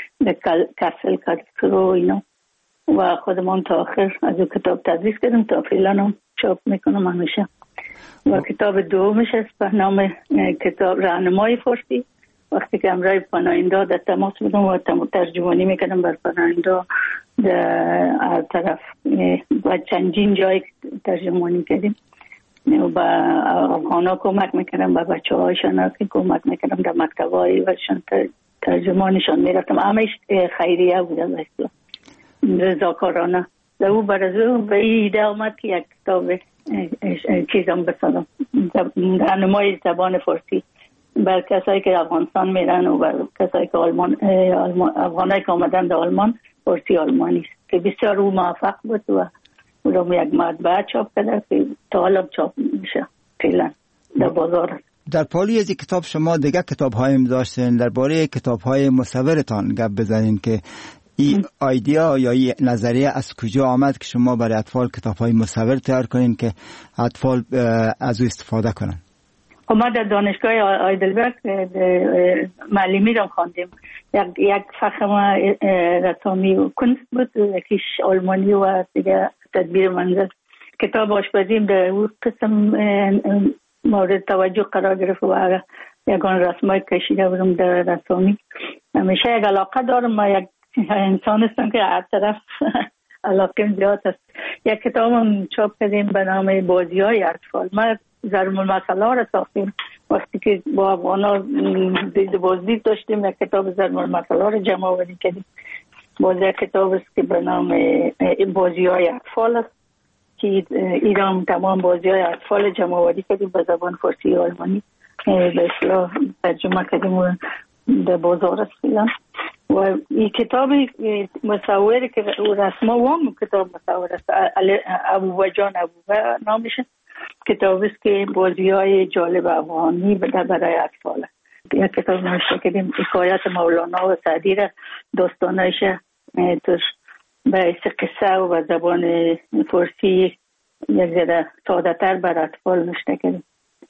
کسل کارکرو اینا و خودمون تا آخر از اون کتاب تدریس کردم تا فعلا هم چاپ میکنم همیشه. و کتاب دومش است به نام کتاب راهنمای فارسی. وقتی که امرای پناهنده در تماس بودم و ترجمانی میکردم بر پناهنده در طرف و چندین جای ترجمانی کردیم و با افغانا کمک میکردم، با بچه هایشان که کمک میکردم در مکتب های وشان ترجمانشان میرفتم. همش خیریه بودم اصلا رضاکارانه. در او برازو به ایده آمد که یک کتاب چیزم بسازم راهنمای زبان فارسی بر کسایی که افغانستان میرن و بر کسایی که آلمان افغانایی که آمدن در آلمان فارسی آلمانی است که بسیار او موفق بود و او رو یک مطبعه چاپ کرده که تا حالا چاپ میشه فعلا در بازار. در پالی از کتاب شما دیگه کتاب هایم داشتین، درباره کتاب های مصورتان گپ بزنین که این ایده یا این نظریه از کجا آمد که شما برای اطفال کتاب‌های مصور تیار کنین که اطفال از او استفاده کنن؟ ما در دانشگاه هایدلبرگ معلمی رو خواندیم. یک یک فخر رسامی و کنست بود، یکیش آلمانی و دیگه تدبیر منزل. کتاب آشپزی در اون قسم مورد توجه قرار گرفت و یگان رسمای کشیده بودم در رسامی. همیشه یک علاقه دارم، ما یک انسان هستم که هر طرف علاقه زیاد است. یک کتاب هم چاپ کردیم به نام بازی های اطفال. ما ضرب المثل ها را ساختیم وقتی که با افغانا دید بازدید داشتیم. یک کتاب ضرب المثل ها را جمع آوری کردیم. باز یک کتاب است که به نام بازی های اطفال است که ایران تمام بازی های اطفال جمع آوری کردیم به زبان فارسی و آلمانی به اصطلاح ترجمه کردیم و در بازار است فعلا. و این کتاب مصوری که رسما وام کتاب مصور است، ابو جان ابو نامشه. کتاب است که بازی های جالب افغانی برای اطفال. یک کتاب نوشته کردیم حکایت مولانا و سعدی را داستانایش توش به قصه و به زبان فارسی یک ذره ساده تر بر اطفال نوشته کردیم.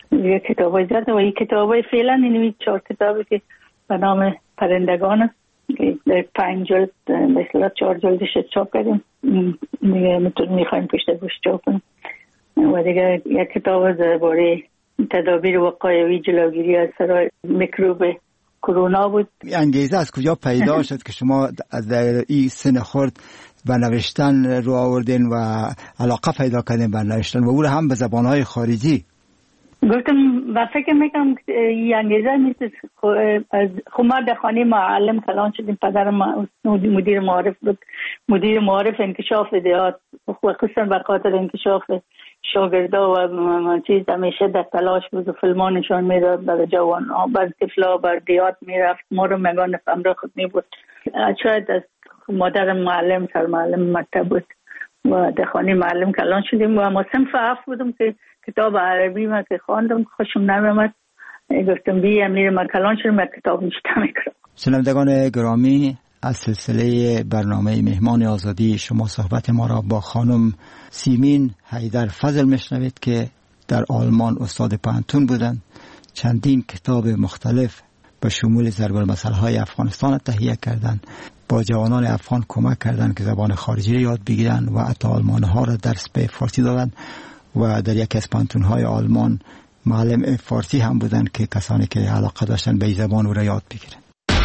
یک کتابای زیاده و این کتابای فعلا این چهار کتابی که به نام پرندگان است که در پنج جلد مثلا چهار جلدش چاپ کردیم دیگه میخوایم پشت گوش چاپ کنیم و دیگه یک کتاب درباره تدابیر وقایوی جلوگیری از سرای میکروب کرونا بود. انگیزه از کجا پیدا شد که شما در این سن خرد به نوشتن رو آوردین و علاقه پیدا کردین به نوشتن و او هم به زبانهای خارجی؟ گفتم و فکر میکنم این انگیزه نیست. خب ما در خانه معلم کلان شدیم. پدر ما مدیر معارف بود، مدیر معارف انکشاف دیات و خصوصا به خاطر انکشاف شاگردا و چیز همیشه در تلاش بود و فیلمان نشان میداد برای جوان ها، بر طفلا بر دیات میرفت. ما رو مگان همراه خود می بود. شاید از مادر معلم سر معلم مکتب بود و در خانه معلم کلان شدیم و ما صنف هفت بودم که کتاب عربی ما که خواندم خوشم نمیامد. گفتم بیم میرم من کلان شدم و کتاب نشته میکنم. شنوندگان گرامی، از سلسله برنامه مهمان آزادی شما صحبت ما را با خانم سیمین حیدر فضل میشنوید که در آلمان استاد پانتون بودند. چندین کتاب مختلف به شمول ضرب المثل های افغانستان تهیه کردند. با جوانان افغان کمک کردند که زبان خارجی را یاد بگیرند و حتی آلمان ها را درس به فارسی دادند و در یکی از پانتون های آلمان معلم فارسی هم بودند که کسانی که علاقه داشتن به این زبان او را یاد بگیرند.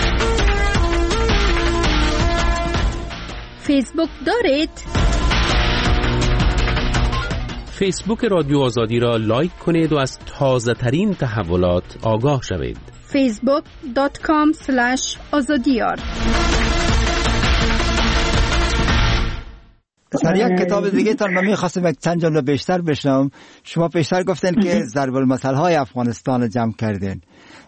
فیسبوک دارید؟ فیسبوک رادیو آزادی را لایک کنید و از تازه ترین تحولات آگاه شوید. فیسبوک دات کام سلش آزادیار. سر یک کتاب دیگه تان من میخواستم یک چند جمله بیشتر بشنوم. شما بیشتر گفتن که ضرب المثل های افغانستان جمع کردین.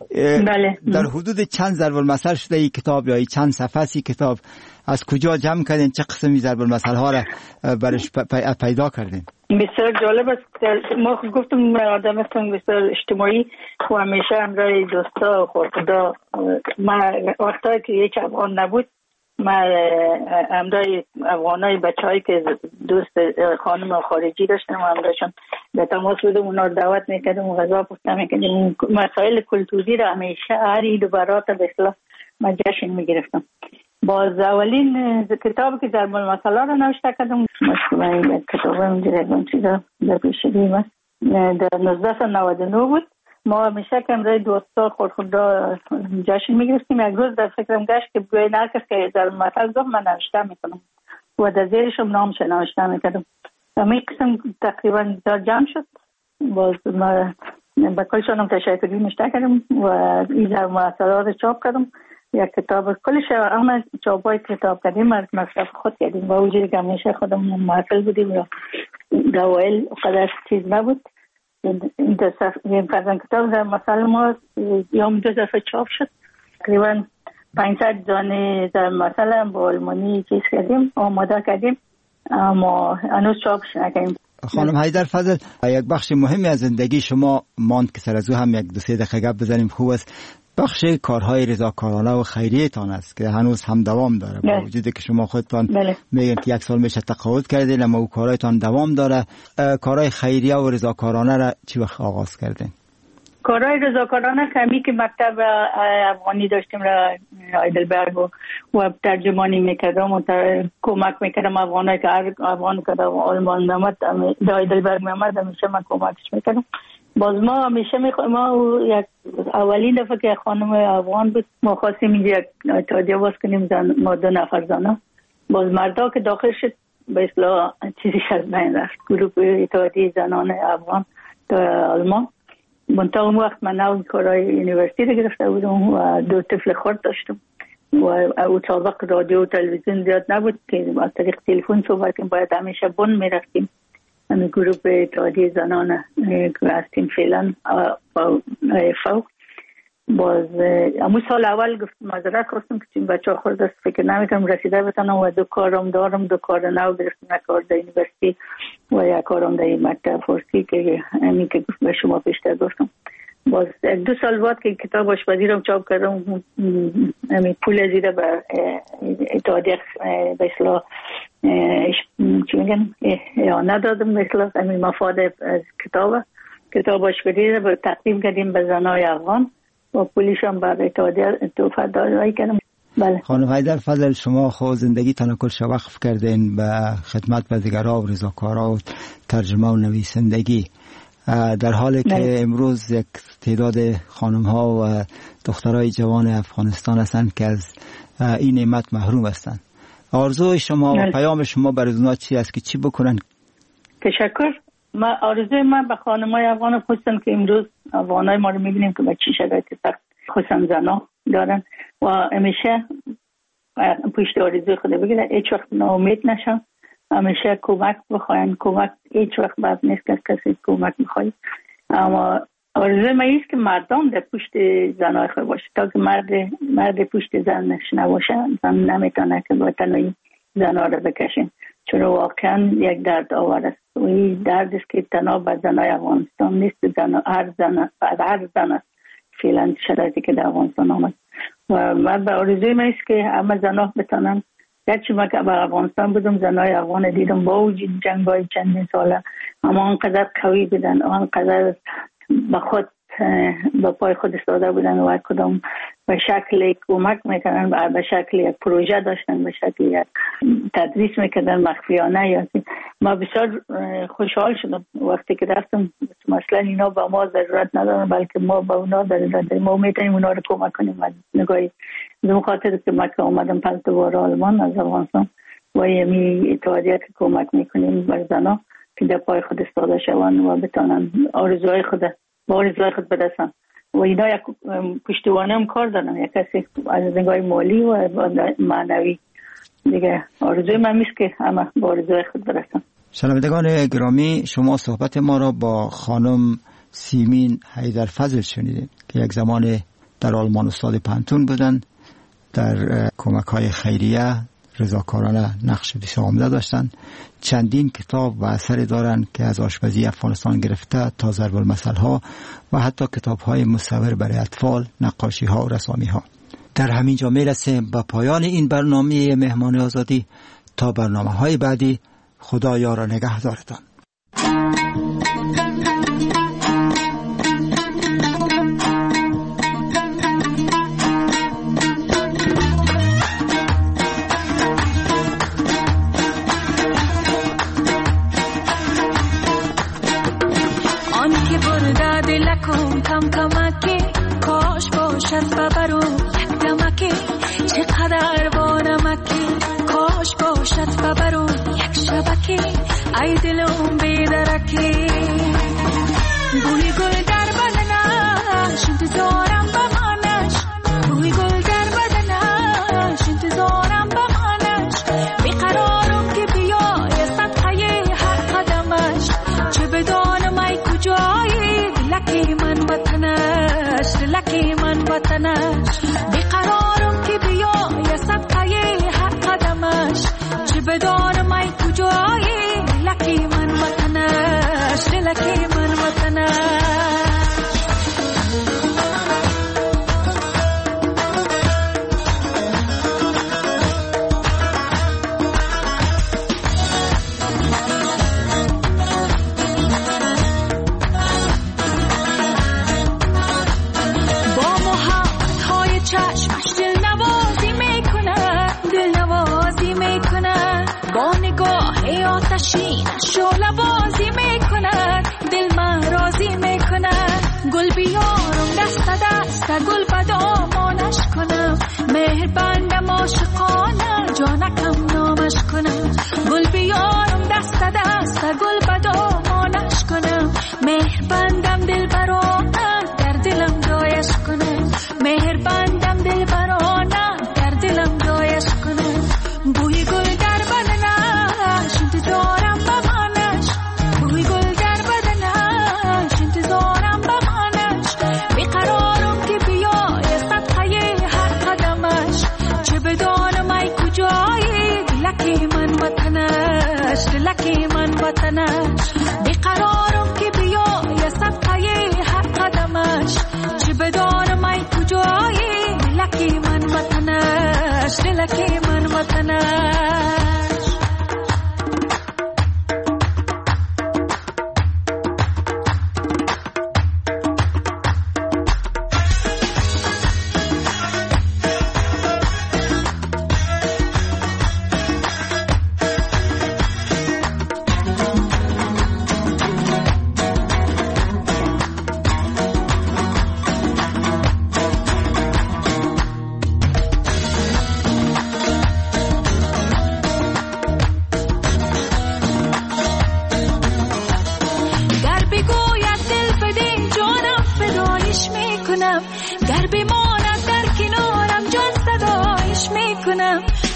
بله. در حدود چند ضرب المثل شده این کتاب یا این چند صفحه ای کتاب؟ از کجا جمع کردین؟ چه قسمی ضرب المثل ها را برش پیدا کردین؟ بسیار جالب است. ما گفتم آدم هستم بسیار اجتماعی و همیشه همراه دوستا و خدا. ما وقتی که یک افغان نبود ما همراه افغانای بچه‌هایی که دوست خانم خارجی داشتم و همراهشون به تماس بودم، اونا رو دعوت میکردم و غذا پخته میکردم. مسائل کلتوری را همیشه هر عید و برات به اصطلاح ما جشن میگرفتم. باز اولین کتابی که ضرب المثل را نوشته کردم مشکل یک کتاب اینجا چیزا در پیشگی است در نوزده نود و نه بود. ما همیشه که امروز دوستا خود خود را جشن میگرفتیم. یک روز در فکرم گشت که بگوی نرکس که ضرب المثل گفت من نوشته میکنم و در زیرشم نامش نوشته میکردم. همین قسم تقریبا در جمع شد. باز ما با کلشانم تشکری نوشته کردم و این ضرب المثل را چاپ کردم. یک کتاب کلش همه چاپای کتاب کردیم از مصرف خود کردیم و وجودی که همیشه خودم معطل بودیم و دوائل قدر چیز نبود. این دو صفحه فرزن کتاب در مثل ما یوم دو دفعه چاپ شد. تقریبا پانصد دانه در مثل با آلمانی چیز کردیم آماده کردیم اما هنوز چاپش نکردیم. خانم حیدر فضل، یک بخش مهمی از زندگی شما ماند که سر از او هم یک دو سه دقیقه گپ بزنیم خوب است. بخش کارهای رضاکارانه و خیریه تان است که هنوز هم دوام داره با وجودی که شما خودتان میگین که یک سال میشه تقاعد کردین اما او کارهایتان دوام داره. کارهای خیریه و رضاکارانه را چی وقت آغاز کردین؟ کارهای رضاکارانه کمی که مکتب افغانی داشتیم را هایدلبرگ و و ترجمانی میکردم و کمک میکردم افغانایی که افغان کردم آلمان میامد هایدلبرگ میامد همیشه من کمکش میکردم. باز ما همیشه میخوایم ما یک اولین دفعه که خانم افغان بود ما خواستیم اینجا یک اتحادیه باز کنیم زن ما دو نفر زنه. باز مردا که داخل شد به اصطلاح چیزی از بین رفت. گروه اتحادیه زنان افغان در آلمان. منتها اون وقت من نو کارهای یونیورسیتی رو گرفته بودم و دو طفل خرد داشتم و او سابق رادیو و تلویزیون زیاد نبود که از طریق تلفن صحبت کنیم. باید همیشه بن میرفتیم. همین گروه اتحادیه زنان که هستیم فعلا فوق. باز امو سال اول گفت معذرت خواستم که بچه ها خورد است فکر نمیکنم رسیده بتانم و دو کارم دارم. دو کار نو گرفتم، یک کار در یونیورسیتی و یک کارم در مکتب فارسی که همین که به شما پیشتر گفتم. باز دو سال بعد که کتاب آشپزی رو چاپ کردم همین پول زیده به اتحادیه به اصطلاح چی میگن یا ندادم مثلا همین مفاد از کتاب کتاب آشکاری رو تقدیم کردیم به زنای افغان و پلیس هم به اتحادیه توفیق دادایی کردیم. بله. خانم حیدر فضل، شما خود زندگی تان کلش وقف کردین به خدمت به دیگرها و رضاکارها و ترجمه و نویسندگی، در حالی که بله. امروز یک تعداد خانم ها و دخترای جوان افغانستان هستند که از این نعمت محروم هستند. آرزوی شما و پیام شما برای اونها چی است که چی بکنن؟ تشکر. ما آرزوی من به خانم‌های افغان خصوصا که امروز افغانای ما رو می‌بینیم که به چه شرایطی سخت خصوصا زنا دارن و همیشه پشت آرزوی خود بگیرن، هیچ وقت ناامید نشن، همیشه کمک بخواین. کمک هیچ وقت بد نیست که کسی کمک بخواید، اما آرزوی من است که مردم در پشت زنای خود باشه، تا که مرد مرد پشت زنش نباشه زن نمیتونه که با تنهایی زنها رو بکشین، چون واقعا یک درد آور است و این درد است که تنها به زنای افغانستان نیست، زن هر زن هر زن است فعلا شرایطی که در افغانستان آمد. و من به آرزوی من است که همه زنها بتونن، گرچه من که به افغانستان بودم زنای افغان دیدم با وجود جنگ‌های چندین ساله اما آنقدر قوی بودن، آنقدر به خود با پای خود ایستاده بودن و کدام به شکل کمک میکنن، به شکل یک پروژه داشتن، به شکل یک تدریس میکردن مخفیانه. یا ما بسیار خوشحال شدم وقتی که رفتم، مثلا اینا با ما ضرورت ندارن بلکه ما با اونا ضرورت داریم، ما میتونیم اونا رو کمک کنیم. نگاهی به خاطر که ما که اومدم پس دوباره آلمان از افغانستان و یمی اتحادیه که کمک میکنیم بر زنها که در پای خود ایستاده شوند و بتونن آرزوهای خود با آرزوهای خود برسن. و اینا یک پشتوانه هم کار دارن، یک کسی از نگاه مالی و معنوی دیگه. آرزوی من میست که همه با آرزوهای خود برسن. شنوندگان گرامی، شما صحبت ما را با خانم سیمین حیدر فضل شنیدید که یک زمان در آلمان استاد پانتون بودن، در کمک های خیریه رضاکارانه نقش بسیار عمده داشتن. چندین کتاب و اثری دارند که از آشپزی افغانستان گرفته تا ضرب المثل ها و حتی کتاب های مصور برای اطفال، نقاشی ها و رسامی ها. در همین جا میرسیم به پایان این برنامه مهمان آزادی. تا برنامه های بعدی، خدا یار و نگهدارتان. کم کمکی کاش باشد ببرو یک دمکی، چقدر با نمکی کاش باشد ببرو یک شبکی، ای دلم بیدرکی. بوی گل در بدنش انتظارم بمانش، بوی گل در بدنش انتظارم بمانش، بیقرارم که بیای صدقه هر قدمش، چه بدانم ای کجایی لکی من وطنش، لکی من وطنش، بیقرارم که بیای صدقه هر قدمش، چه بدانم ای کجایی لکی من وطنش، لکی من وطنش. شعله بازی میکنه، دل من راضی میکنه، گل بیارم دست دست گل بدامانش کنم، مهر بندم عاشقانه جانکم نامش کنم، گل بیارم دست دست گل بدامانش کنم، مهر بندم دل برانه در دلم جایش کنم، مهر بندم دل برانه در دلم جایش کنم. بوی گل در بدنش انتظارم بمانش، بوی گل در بدنش انتظارم بمانش، بیقرارم که بیای صدقه هر قدمش، چه بدانم ای کجایی لکی من وطنش، لکی من وطنش، بیقرارم که بیای صدقه هر قدمش، چه بدانم ای کجایی لکی من وطنش، لکی من وطنش. گر بماند در کنارم جان فدایش میکنم.